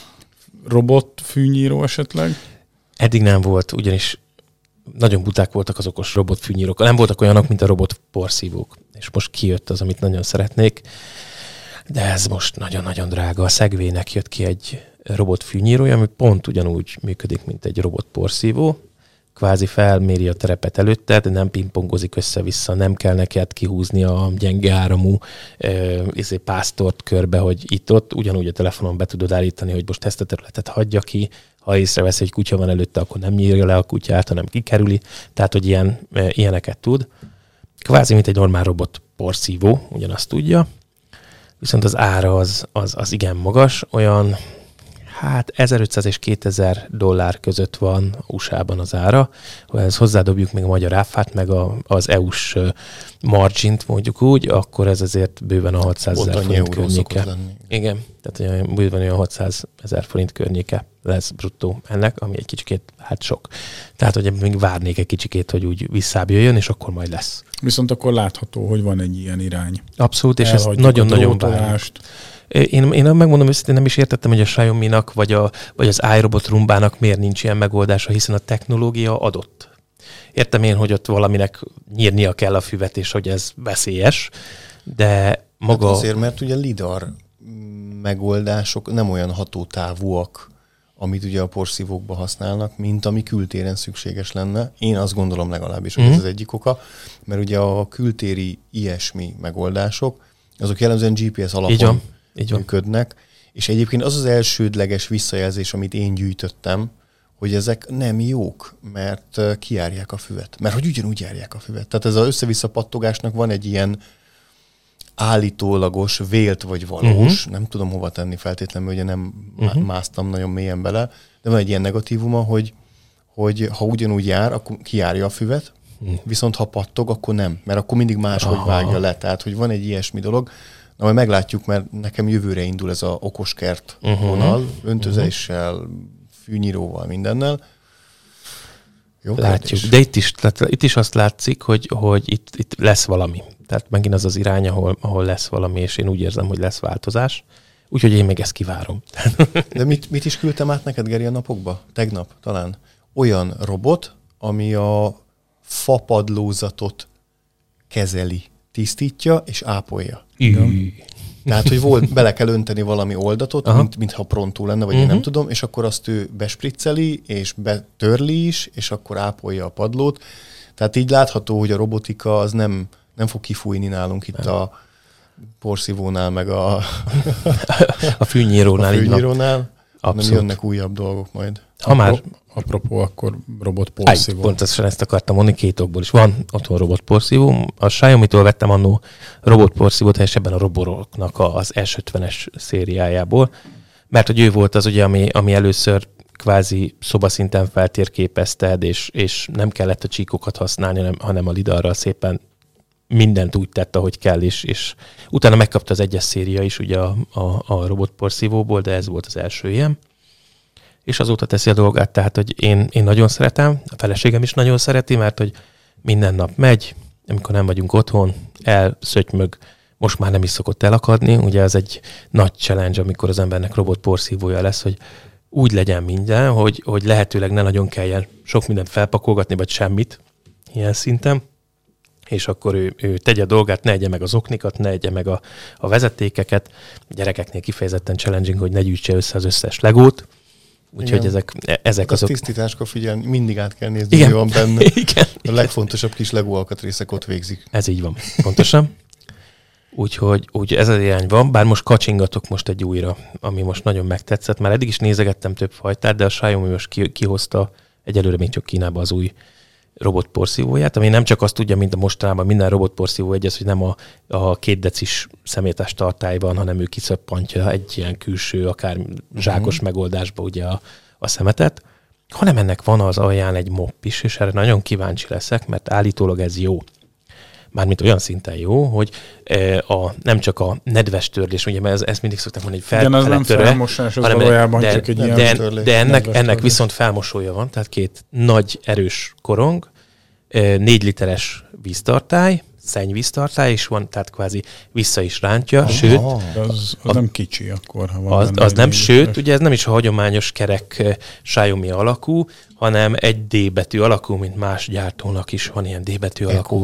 Robot fűnyíró esetleg? Eddig nem volt, ugyanis nagyon buták voltak az okos robotfűnyírók. Nem voltak olyanok, mint a robot porszívók. És most kijött az, amit nagyon szeretnék. De ez most nagyon-nagyon drága. A Segwaynek jött ki egy robotfűnyírója, ami pont ugyanúgy működik, mint egy robotporszívó. Kvázi felméri a terepet előtted, nem pingpongozik össze-vissza, nem kell neked kihúzni a gyenge áramú pásztort körbe, hogy itt-ott. Ugyanúgy a telefonon be tudod állítani, hogy most ezt a területet hagyja ki. Ha észrevesz, hogy kutya van előtte, akkor nem nyírja le a kutyát, hanem kikerüli. Tehát, hogy ilyeneket tud. Kvázi, mint egy normál robotporszívó, ugyanazt tudja. Viszont az ára az igen magas, olyan 1500 és $2000 között van USA-ban az ára. Ha ezt hozzádobjuk még a magyar áfát, meg az EU-s margint mondjuk úgy, akkor ez azért bőven a 600 000 forint környéke. Igen, tehát bőven olyan 600 000 forint környéke lesz bruttó ennek, ami egy kicsikét sok. Tehát, hogy még várnék egy kicsikét, hogy úgy visszább jöjjön, és akkor majd lesz. Viszont akkor látható, hogy van egy ilyen irány. Abszolút, és ez nagyon-nagyon várjuk. Én megmondom őszintén, nem is értettem, hogy a Xiaomi-nak vagy az iRobot Rumbának miért nincs ilyen megoldása, hiszen a technológia adott. Értem én, hogy ott valaminek nyírnia kell a füvet, és hogy ez veszélyes, de maga... Hát azért, mert ugye lidar megoldások nem olyan hatótávúak, amit ugye a porszívókban használnak, mint ami kültéren szükséges lenne. Én azt gondolom legalábbis, hogy ez az egyik oka, mert ugye a kültéri ilyesmi megoldások, azok jellemzően GPS alapon működnek, és egyébként az elsődleges visszajelzés, amit én gyűjtöttem, hogy ezek nem jók, mert kijárják a füvet. Mert hogy ugyanúgy járják a füvet. Tehát ez az össze-vissza pattogásnak van egy ilyen állítólagos, vélt vagy valós, nem tudom hova tenni feltétlenül, ugye nem másztam nagyon mélyen bele, de van egy ilyen negatívuma, hogy ha ugyanúgy jár, akkor kijárja a füvet, viszont ha pattog, akkor nem, mert akkor mindig máshogy vágja le. Tehát, hogy van egy ilyesmi dolog. Na, majd meglátjuk, mert nekem jövőre indul ez a okoskert vonal, öntözéssel, fűnyíróval, mindennel. Jó, látjuk. De itt is azt látszik, hogy itt lesz valami. Tehát megint az irány, ahol lesz valami, és én úgy érzem, hogy lesz változás. Úgyhogy én még ezt kivárom. De mit is küldtem át neked, Geri, a napokba? Tegnap talán. Olyan robot, ami a fapadlózatot kezeli, tisztítja és ápolja. Tehát, hogy bele kell önteni valami oldatot, mintha prontó lenne, vagy én nem tudom, és akkor azt ő bespricceli, és betörli is, és akkor ápolja a padlót. Tehát így látható, hogy a robotika az nem fog kifújni nálunk itt a porszívónál, meg a fűnyírónál. Nem jönnek újabb dolgok majd. Apropó, akkor robotporszívó. Pontosan ezt akartam mondani, 2 okból is. Van otthon robotporszívó. A Xiaomi-tól vettem annó robotporszívót, és ebben a Roboroknak az S50-es szériájából. Mert hogy ő volt az, ugye, ami először kvázi szobaszinten feltérképezted, és nem kellett a csíkokat használni, hanem a lidarral szépen mindent úgy tett, ahogy kell, és utána megkapta az 1-es széria is ugye a robotporszívóból, de ez volt az első ilyen. És azóta teszi a dolgát, tehát, hogy én nagyon szeretem, a feleségem is nagyon szereti, mert hogy minden nap megy, amikor nem vagyunk otthon, elszötymög, most már nem is szokott elakadni, ugye ez egy nagy challenge, amikor az embernek robotporszívója lesz, hogy úgy legyen minden, hogy lehetőleg ne nagyon kelljen sok mindent felpakolgatni, vagy semmit ilyen szinten, és akkor ő tegye a dolgát, ne egye meg az oknikat, ne egye meg a vezetékeket. A gyerekeknél kifejezetten challenging, hogy ne gyűjtse össze az összes legót. Úgyhogy ezek azok... Tisztításkor figyelni, mindig át kell nézni, mi van benne. Igen. A legfontosabb kis legó alkatrészek ott végzik. Ez így van, pontosan. Úgyhogy ez az irány van, bár most kacsingatok most egy újra, ami most nagyon megtetszett. Már eddig is nézegettem több fajtát, de a Xiaomi most kihozta egyelőre még csak Kínába az új robotporszívóját, ami nem csak azt tudja, mint a mostanában minden robotporszívó egyes, hogy nem a 2 decis szemétes tartály van, hanem ő kiszöppantja egy ilyen külső, akár zsákos megoldásba ugye a szemetet, hanem ennek van az alján egy mopp is, és erre nagyon kíváncsi leszek, mert állítólag ez jó. mármint olyan szinten jó, hogy nem csak a nedves törlés, ugye, mert ezt mindig szokták mondani, hogy igen, az nem felmosás, az valójában csak egy ilyen de ennek viszont felmosója van, tehát 2 nagy erős korong, 4 literes víztartály, szennyvíztartály is van, tehát kvázi vissza is rántja, sőt... Az nem kicsi akkor, ha van az nem, sőt, ugye ez nem is a hagyományos kerek Xiaomi alakú, hanem egy D betű alakú, mint más gyártónak is van ilyen D betű alakú.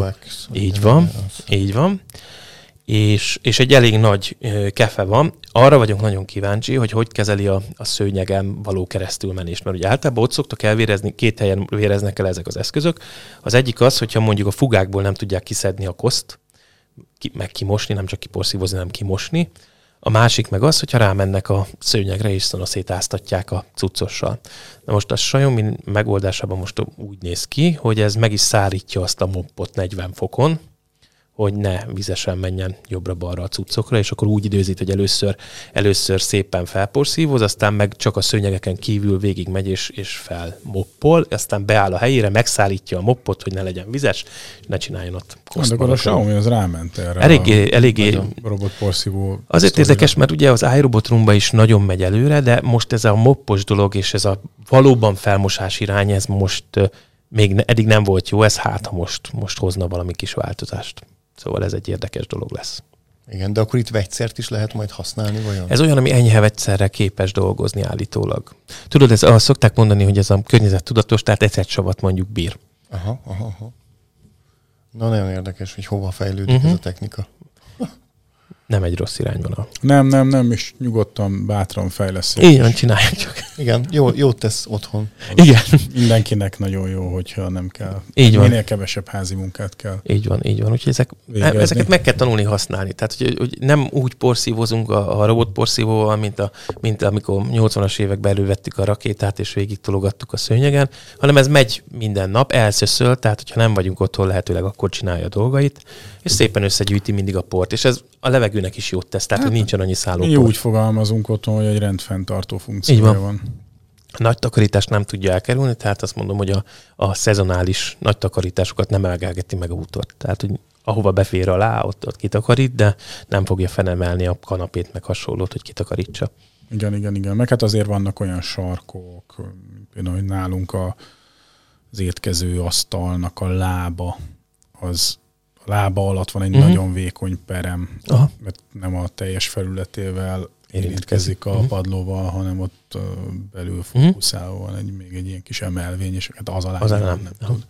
Így van. És egy elég nagy kefe van. Arra vagyunk nagyon kíváncsi, hogy kezeli a szőnyegen való keresztülmenést. Mert ugye általában ott szoktak elvérezni, 2 helyen véreznek el ezek az eszközök. Az egyik az, hogyha mondjuk a fugákból nem tudják kiszedni a koszt, meg kimosni, nem csak kiporszívozni, hanem kimosni. A másik meg az, hogyha rámennek a szőnyegre, és szétáztatják a cuccossal. Na most a Xiaomi megoldásában most úgy néz ki, hogy ez meg is szárítja azt a moppot 40 fokon, hogy ne vizesen menjen jobbra-balra a cuccokra, és akkor úgy időzít, hogy először szépen felporszívoz, aztán meg csak a szőnyegeken kívül végig megy és felmoppol, aztán beáll a helyére, megszállítja a moppot, hogy ne legyen vizes, és ne csináljon ott kosztmagot. Akkor a Xiaomi az ráment erre eléggé a robotporszívó. Azért érdekes, mert ugye az iRobot Roomba is nagyon megy előre, de most ez a moppos dolog, és ez a valóban felmosás irány, ez most még eddig nem volt jó, ez ha most hozna valami kis változást. Szóval ez egy érdekes dolog lesz. Igen, de akkor itt vegyszert is lehet majd használni, vajon? Ez olyan, ami enyhe vegyszerrel képes dolgozni állítólag. Tudod, azt szokták mondani, hogy ez a környezettudatos, tehát ecetsavat mondjuk bír. Aha. Na, nagyon érdekes, hogy hova fejlődik ez a technika. Nem egy rossz irányvonal. Nem, és nyugodtan, bátran fejleszünk. Így van, csinálják csak. Igen, jót tesz otthon. Igen. Mindenkinek nagyon jó, hogyha nem kell. Így van. Minél kevesebb házi munkát kell. Így van. Úgyhogy ezeket meg kell tanulni használni. Tehát, hogy nem úgy porszívozunk a robotporszívóval, mint amikor 80-as években elővettük a rakétát, és végig tologattuk a szőnyegen, hanem ez megy minden nap, elszöszöl, tehát hogyha nem vagyunk otthon, lehetőleg akkor csinálja a dolgait, és szépen összegyűjti mindig a port. És ez a levegőnek is jót tesz, tehát hogy nincsen annyi szállópor. Mi úgy fogalmazunk otthon, hogy egy rendfenntartó funkciója van. A nagy takarítást nem tudja elkerülni, tehát azt mondom, hogy a szezonális nagy takarításokat nem elgelgeti meg a bútort. Tehát, hogy ahova befér alá, ott kitakarít, de nem fogja felemelni a kanapét, meg hasonlót, hogy kitakarítsa. Igen. Meg hát azért vannak olyan sarkok, például, hogy nálunk az étkező asztalnak a lába, az a lába alatt van egy nagyon vékony perem, mert nem a teljes felületével érintkezik a padlóval, hanem ott belül fókuszálva van még egy ilyen kis emelvény, és hát az alá nem tud.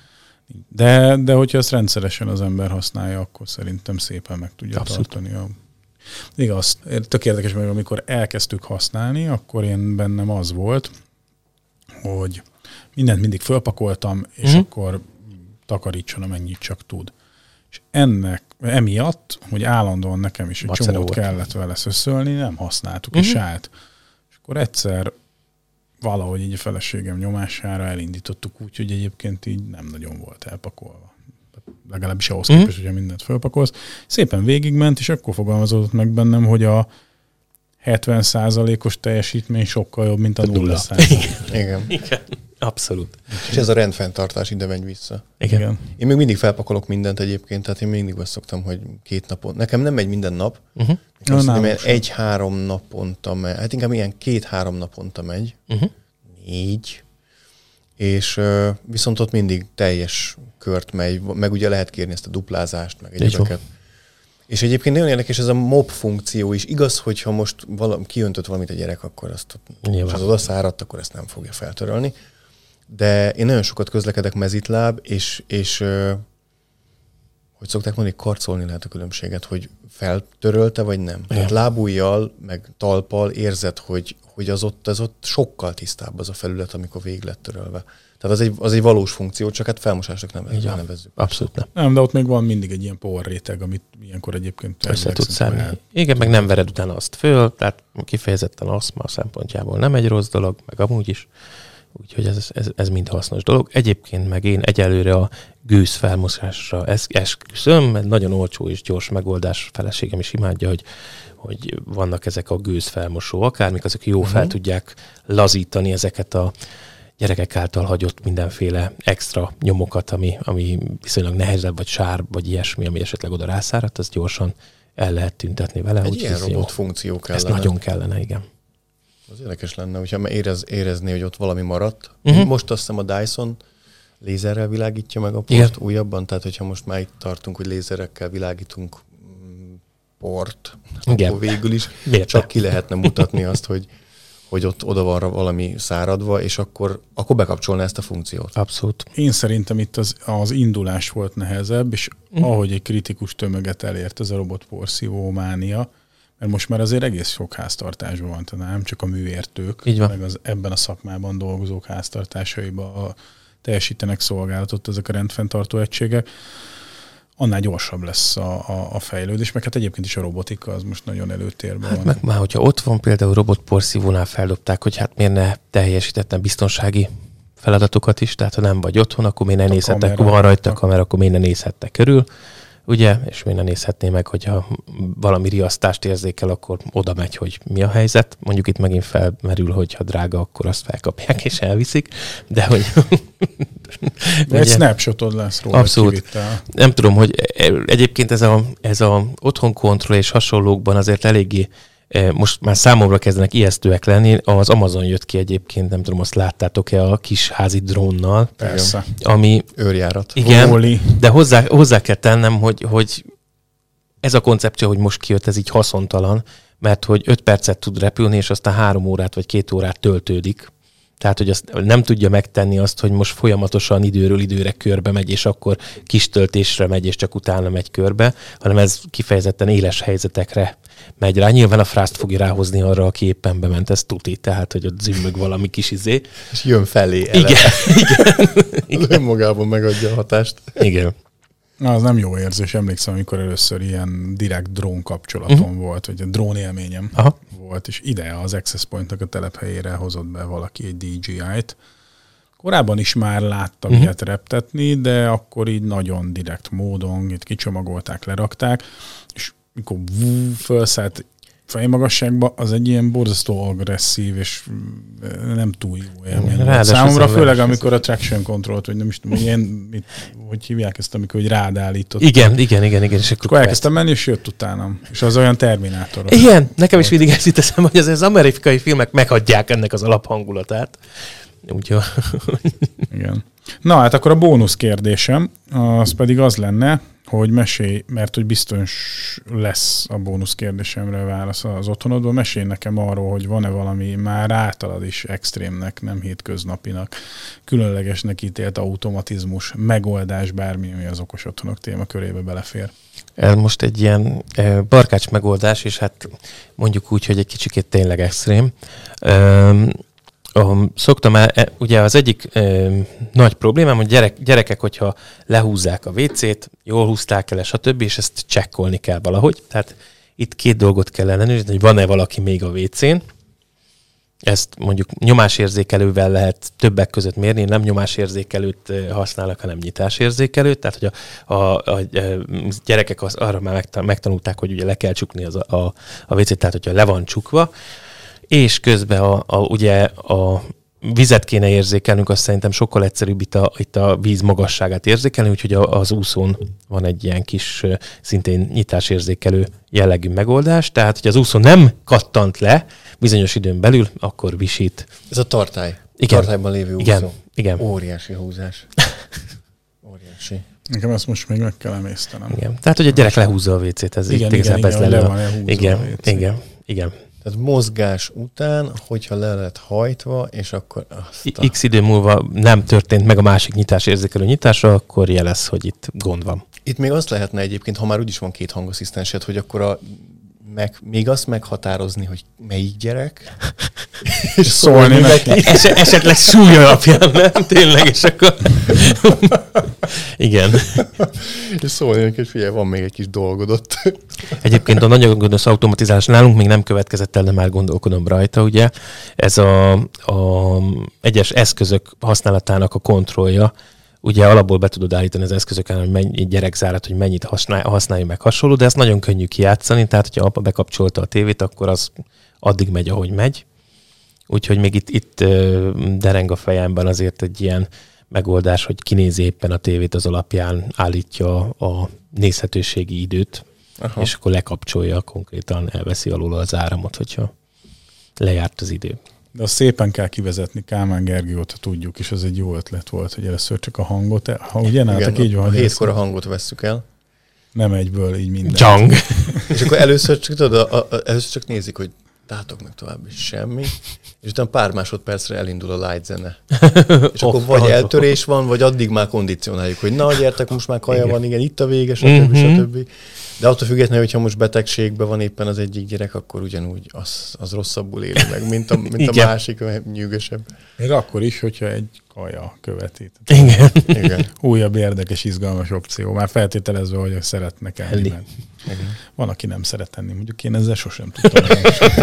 De hogyha ezt rendszeresen az ember használja, akkor szerintem szépen meg tudja tartani. Igaz, tök érdekes, mert amikor elkezdtük használni, akkor én bennem az volt, hogy mindent mindig fölpakoltam, és akkor takarítson, amennyit csak tud. És emiatt, hogy állandóan nekem is egy csomót kellett vele szöszölni, nem használtuk, és állt. És akkor egyszer valahogy így a feleségem nyomására elindítottuk úgy, hogy egyébként így nem nagyon volt elpakolva. Legalábbis ahhoz képest, hogyha mindent fölpakolsz. Szépen végigment, és akkor fogalmazódott meg bennem, hogy a 70%-os teljesítmény sokkal jobb, mint a 0%. Igen. Abszolút. És ez a rendfenntartás ide megy vissza. Igen. Én még mindig felpakolok mindent egyébként, tehát én mindig azt szoktam, hogy 2 napon. Nekem nem megy minden nap. Nekem 1-3 naponta megy. Hát inkább ilyen 2-3 naponta megy. 4. És viszont ott mindig teljes kört megy, meg ugye lehet kérni ezt a duplázást, meg egyébeket. És egyébként nagyon érdekes ez a mop funkció is. Igaz, hogyha most kiöntött valamit a gyerek, akkor azt és az odaszáradt, akkor ezt nem fogja feltörölni. De én nagyon sokat közlekedek mezitláb, és hogy szokták mondani, karcolni lehet a különbséget, hogy feltörölte, vagy nem. Tehát lábujjal, meg talppal érzed, hogy az ott sokkal tisztább az a felület, amikor végig lett törölve. Tehát az egy valós funkció, csak hát felmosásnak nevezzük. Abszolút nem. Nem, de ott még van mindig egy ilyen porréteg, amit ilyenkor egyébként össze tud szállni. Igen, meg nem vered utána azt föl, tehát kifejezetten asztma szempontjából nem egy rossz dolog, meg amúgy is. Úgyhogy ez mind hasznos dolog. Egyébként meg én egyelőre a gőz felmosásra esküszöm, mert nagyon olcsó és gyors megoldás, feleségem is imádja, hogy vannak ezek a gőzfelmosó akármik, azok jó fel tudják lazítani ezeket a gyerekek által hagyott mindenféle extra nyomokat, ami viszonylag nehezebb, vagy sár, vagy ilyesmi, ami esetleg oda rászáradt, azt gyorsan el lehet tüntetni vele. Egy ilyen robot funkció kellene. Ez nagyon kellene, igen. Az érdekes lenne, hogyha érezné, hogy ott valami maradt. Most azt hiszem a Dyson lézerrel világítja meg a port újabban, tehát hogyha most már itt tartunk, hogy lézerekkel világítunk port, akkor végül is csak ki lehetne mutatni azt, hogy ott oda van valami száradva, és akkor bekapcsolná ezt a funkciót. Abszolút. Én szerintem itt az indulás volt nehezebb, és ahogy egy kritikus tömeget elért ez a robotporszívó mánia, mert most már azért egész sok háztartásban van, tehát nem csak a műértők, meg az ebben a szakmában dolgozók háztartásaiban teljesítenek szolgálatot ezek a rendfenntartó egységek, annál gyorsabb lesz a fejlődés, meg hát egyébként is a robotika az most nagyon előtérben van. Meg már, hogyha ott van például robotporszívónál feldobták, hogy hát miért ne teljesítettem biztonsági feladatokat is, tehát ha nem vagy otthon, akkor miért ne nézhettek, van rajta a kamera, akkor miért ne nézhettek körül, ugye, és miért ne nézhetné meg, hogyha valami riasztást érzékel, akkor oda megy, hogy mi a helyzet. Mondjuk itt megint felmerül, hogy ha drága, akkor azt felkapják és elviszik, de hogy... De egy snapshotod lesz róla. Abszolút. Nem tudom, hogy egyébként ez a otthon kontroll és hasonlókban azért eléggé most már számomra kezdenek ijesztőek lenni. Az Amazon jött ki egyébként, nem tudom, azt láttátok-e a kis házi drónnal. Persze. Ami őrjárat. Igen, de hozzá kell tennem, hogy ez a koncepció, hogy most kijött, ez így haszontalan, mert hogy 5 percet tud repülni, és aztán 3 órát vagy 2 órát töltődik. Tehát, hogy azt nem tudja megtenni azt, hogy most folyamatosan időről időre körbe megy, és akkor kis töltésre megy, és csak utána megy körbe, hanem ez kifejezetten éles helyzetekre megy rá. Nyilván a frászt fogja ráhozni arra, aki éppen bement, ez tuti, tehát, hogy ott zümmög valami kis izé. És jön felé. Igen. Önmagában megadja a hatást. Igen. Na, az nem jó érzés. Emlékszem, amikor először ilyen direkt drón kapcsolatom volt, vagy a drón élményem volt, és ide az Access Point-nak a telephelyére hozott be valaki egy DJI-t. Korábban is már láttam ilyet reptetni, de akkor így nagyon direkt módon, itt kicsomagolták, lerakták, és mikor felszállt fejmagasságba, az egy ilyen borzasztó agresszív, és nem túl jó élmény. Számomra főleg, amikor a traction control-t, vagy nem is tudom, hogy hívják ezt, amikor hogy rád állított. Igen. És akkor elkezdtem menni, és jött utánam. És az olyan Terminátor. Igen, nekem is mindig ezt teszem, hogy az amerikai filmek meghagyják ennek az alaphangulatát. Úgyhogy... Igen. Na, hát akkor a bónusz kérdésem, az pedig az lenne, hogy mesélj, mert hogy biztos lesz a bónusz kérdésemre válasz az otthonodban. Mesélj nekem arról, hogy van-e valami már általad is extrémnek, nem hétköznapinak, különlegesnek ítélt automatizmus, megoldás, bármi, ami az okos otthonok témakörébe belefér. Ez most egy ilyen barkács megoldás, és hát mondjuk úgy, hogy egy kicsikét tényleg extrém. Szoktam ugye az egyik nagy problémám, hogy gyerekek, hogyha lehúzzák a WC-t, jól húzták el, stb., és ezt csekkolni kell valahogy. Tehát itt 2 dolgot kell ellenőrizni, hogy van-e valaki még a WC-n. Ezt mondjuk nyomásérzékelővel lehet többek között mérni, nem nyomásérzékelőt használnak, hanem nyitásérzékelőt. Tehát, hogy a gyerekek arra már megtanulták, hogy ugye le kell csukni a WC-t, tehát hogyha le van csukva, és közben ugye a vizet kéne érzékelnünk, azt szerintem sokkal egyszerűbb itt a víz magasságát érzékelni, úgyhogy az úszón van egy ilyen kis szintén nyitásérzékelő jellegű megoldás, tehát hogy az úszó nem kattant le bizonyos időn belül, akkor visít. Ez a tartály. Igen. Tartályban lévő úszó. Igen. Óriási húzás. Óriási. Nekem ezt most még meg kell emésztenem. Igen. Tehát, hogy a gyerek lehúzza a WC-t, ez igazából ez Igen. Tehát mozgás után, hogyha le lett hajtva, és akkor... X idő múlva nem történt meg a másik nyitásérzékelő nyitása, akkor jelez, hogy itt gond van. Itt még azt lehetne egyébként, ha már úgyis van 2 hangasszisztensed, hogy akkor még azt meghatározni, hogy melyik gyerek, és szólni neki. Esetleg súly alapján, nem? Tényleg, és akkor... Igen. És szólni neki, hogy figyelj, van még egy kis dolgod ott. Egyébként a nagyon gondos automatizálás nálunk még nem következett el, de már gondolkodom rajta, ugye. Ez a egyes eszközök használatának a kontrollja. Ugye alapból be tudod állítani az eszközöken, hogy mennyi gyerekzárat, hogy mennyit használja meg hasonló, de ezt nagyon könnyű kijátszani, tehát hogyha apa bekapcsolta a tévét, akkor az addig megy, ahogy megy. Úgyhogy még itt dereng a fejemben azért egy ilyen megoldás, hogy kinézi éppen a tévét, az alapján állítja a nézhetőségi időt, aha, és akkor lekapcsolja, konkrétan elveszi alul az áramot, hogyha lejárt az idő. De azt szépen kell kivezetni Kálmán Gergőt, ha tudjuk, és az egy jó ötlet volt, hogy először csak a hangot, ha ugye nálatok így van. 7-kor a hangot vesszük el. Nem egyből, így minden. Csang! És akkor először csak nézik, hogy tátok meg tovább, és semmi, és utána pár másodpercre elindul a light zene. És akkor vagy eltörés van, vagy addig már kondicionáljuk, hogy na, gyertek, most már kaja van, igen, itt a vége, stb. De attól függetlenül, hogyha most betegségben van éppen az egyik gyerek, akkor ugyanúgy az rosszabbul éli meg, mint a másik, nyűgösebb. Még akkor is, hogyha egy kaja követi. Igen. Újabb érdekes, izgalmas opció. Már feltételezve, hogy szeretnek enni. Van, aki nem szeret enni. Mondjuk én ezzel sosem tudtam.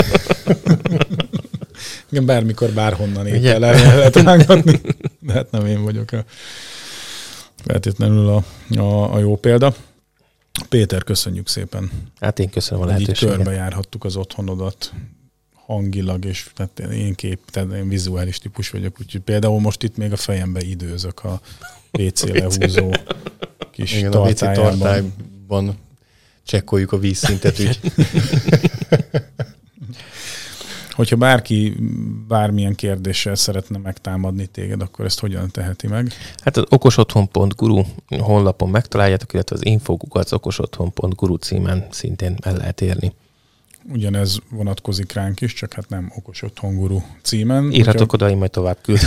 Igen, bármikor, bárhonnan éppen lehet rángatni. De hát nem én vagyok feltétlenül a jó példa. Péter, köszönjük szépen. Hát én köszönöm a lehetőséget. Így körbejárhattuk az otthonodat hangilag, és tehát én vizuális típus vagyok, úgyhogy például most itt még a fejembe időzök a PC lehúzó kis tartályban csekkoljuk a vízszintet. Úgy. Hogyha bárki bármilyen kérdéssel szeretne megtámadni téged, akkor ezt hogyan teheti meg? Hát az okosotthon.guru honlapon megtaláljátok, illetve az info@okosotthon.guru címen szintén el lehet érni. Ugyanez vonatkozik ránk is, csak hát nem Okos Otthon Guru címen. Írhatok oda, én majd tovább küldöm.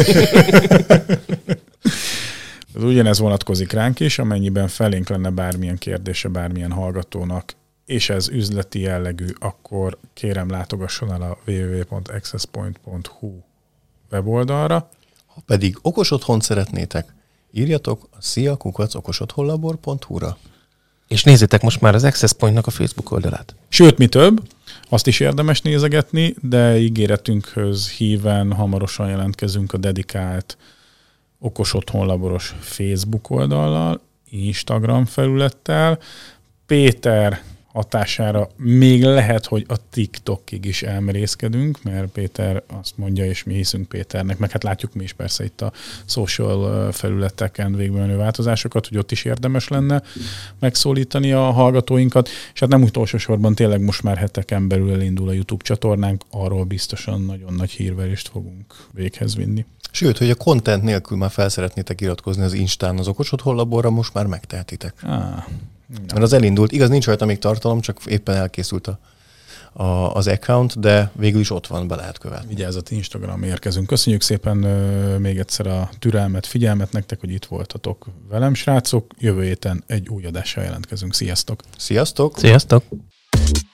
Ugyanez vonatkozik ránk is, amennyiben felénk lenne bármilyen kérdése bármilyen hallgatónak, és ez üzleti jellegű, akkor kérem látogasson el a www.accesspoint.hu weboldalra. Ha pedig okos otthont szeretnétek, írjatok a szia@okosotthonlabor.hu-ra. És nézzétek most már az Access Point-nak a Facebook oldalát. Sőt, mi több, azt is érdemes nézegetni, de ígéretünkhöz híven hamarosan jelentkezünk a dedikált Okos Otthon Laboros Facebook oldallal, Instagram felülettel. Péter hatására még lehet, hogy a TikTokig is elmerészkedünk, mert Péter azt mondja, és mi hiszünk Péternek, meg hát látjuk mi is persze itt a social felületeken végbemenő változásokat, hogy ott is érdemes lenne megszólítani a hallgatóinkat, és hát nem utolsó sorban tényleg most már heteken belül elindul a YouTube csatornánk, arról biztosan nagyon nagy hírverést fogunk véghez vinni. Sőt, hogy a content nélkül már fel szeretnétek iratkozni az Instán az Okos Otthon Laborra, most már megtehetitek. Mert az elindult. Igaz, nincs rajta még tartalom, csak éppen elkészült az account, de végül is ott van, be lehet követni. Vigyázzat, Instagram érkezünk. Köszönjük szépen még egyszer a türelmet, figyelmet nektek, hogy itt voltatok velem, srácok. Jövő héten egy új adással jelentkezünk. Sziasztok! Sziasztok! Sziasztok!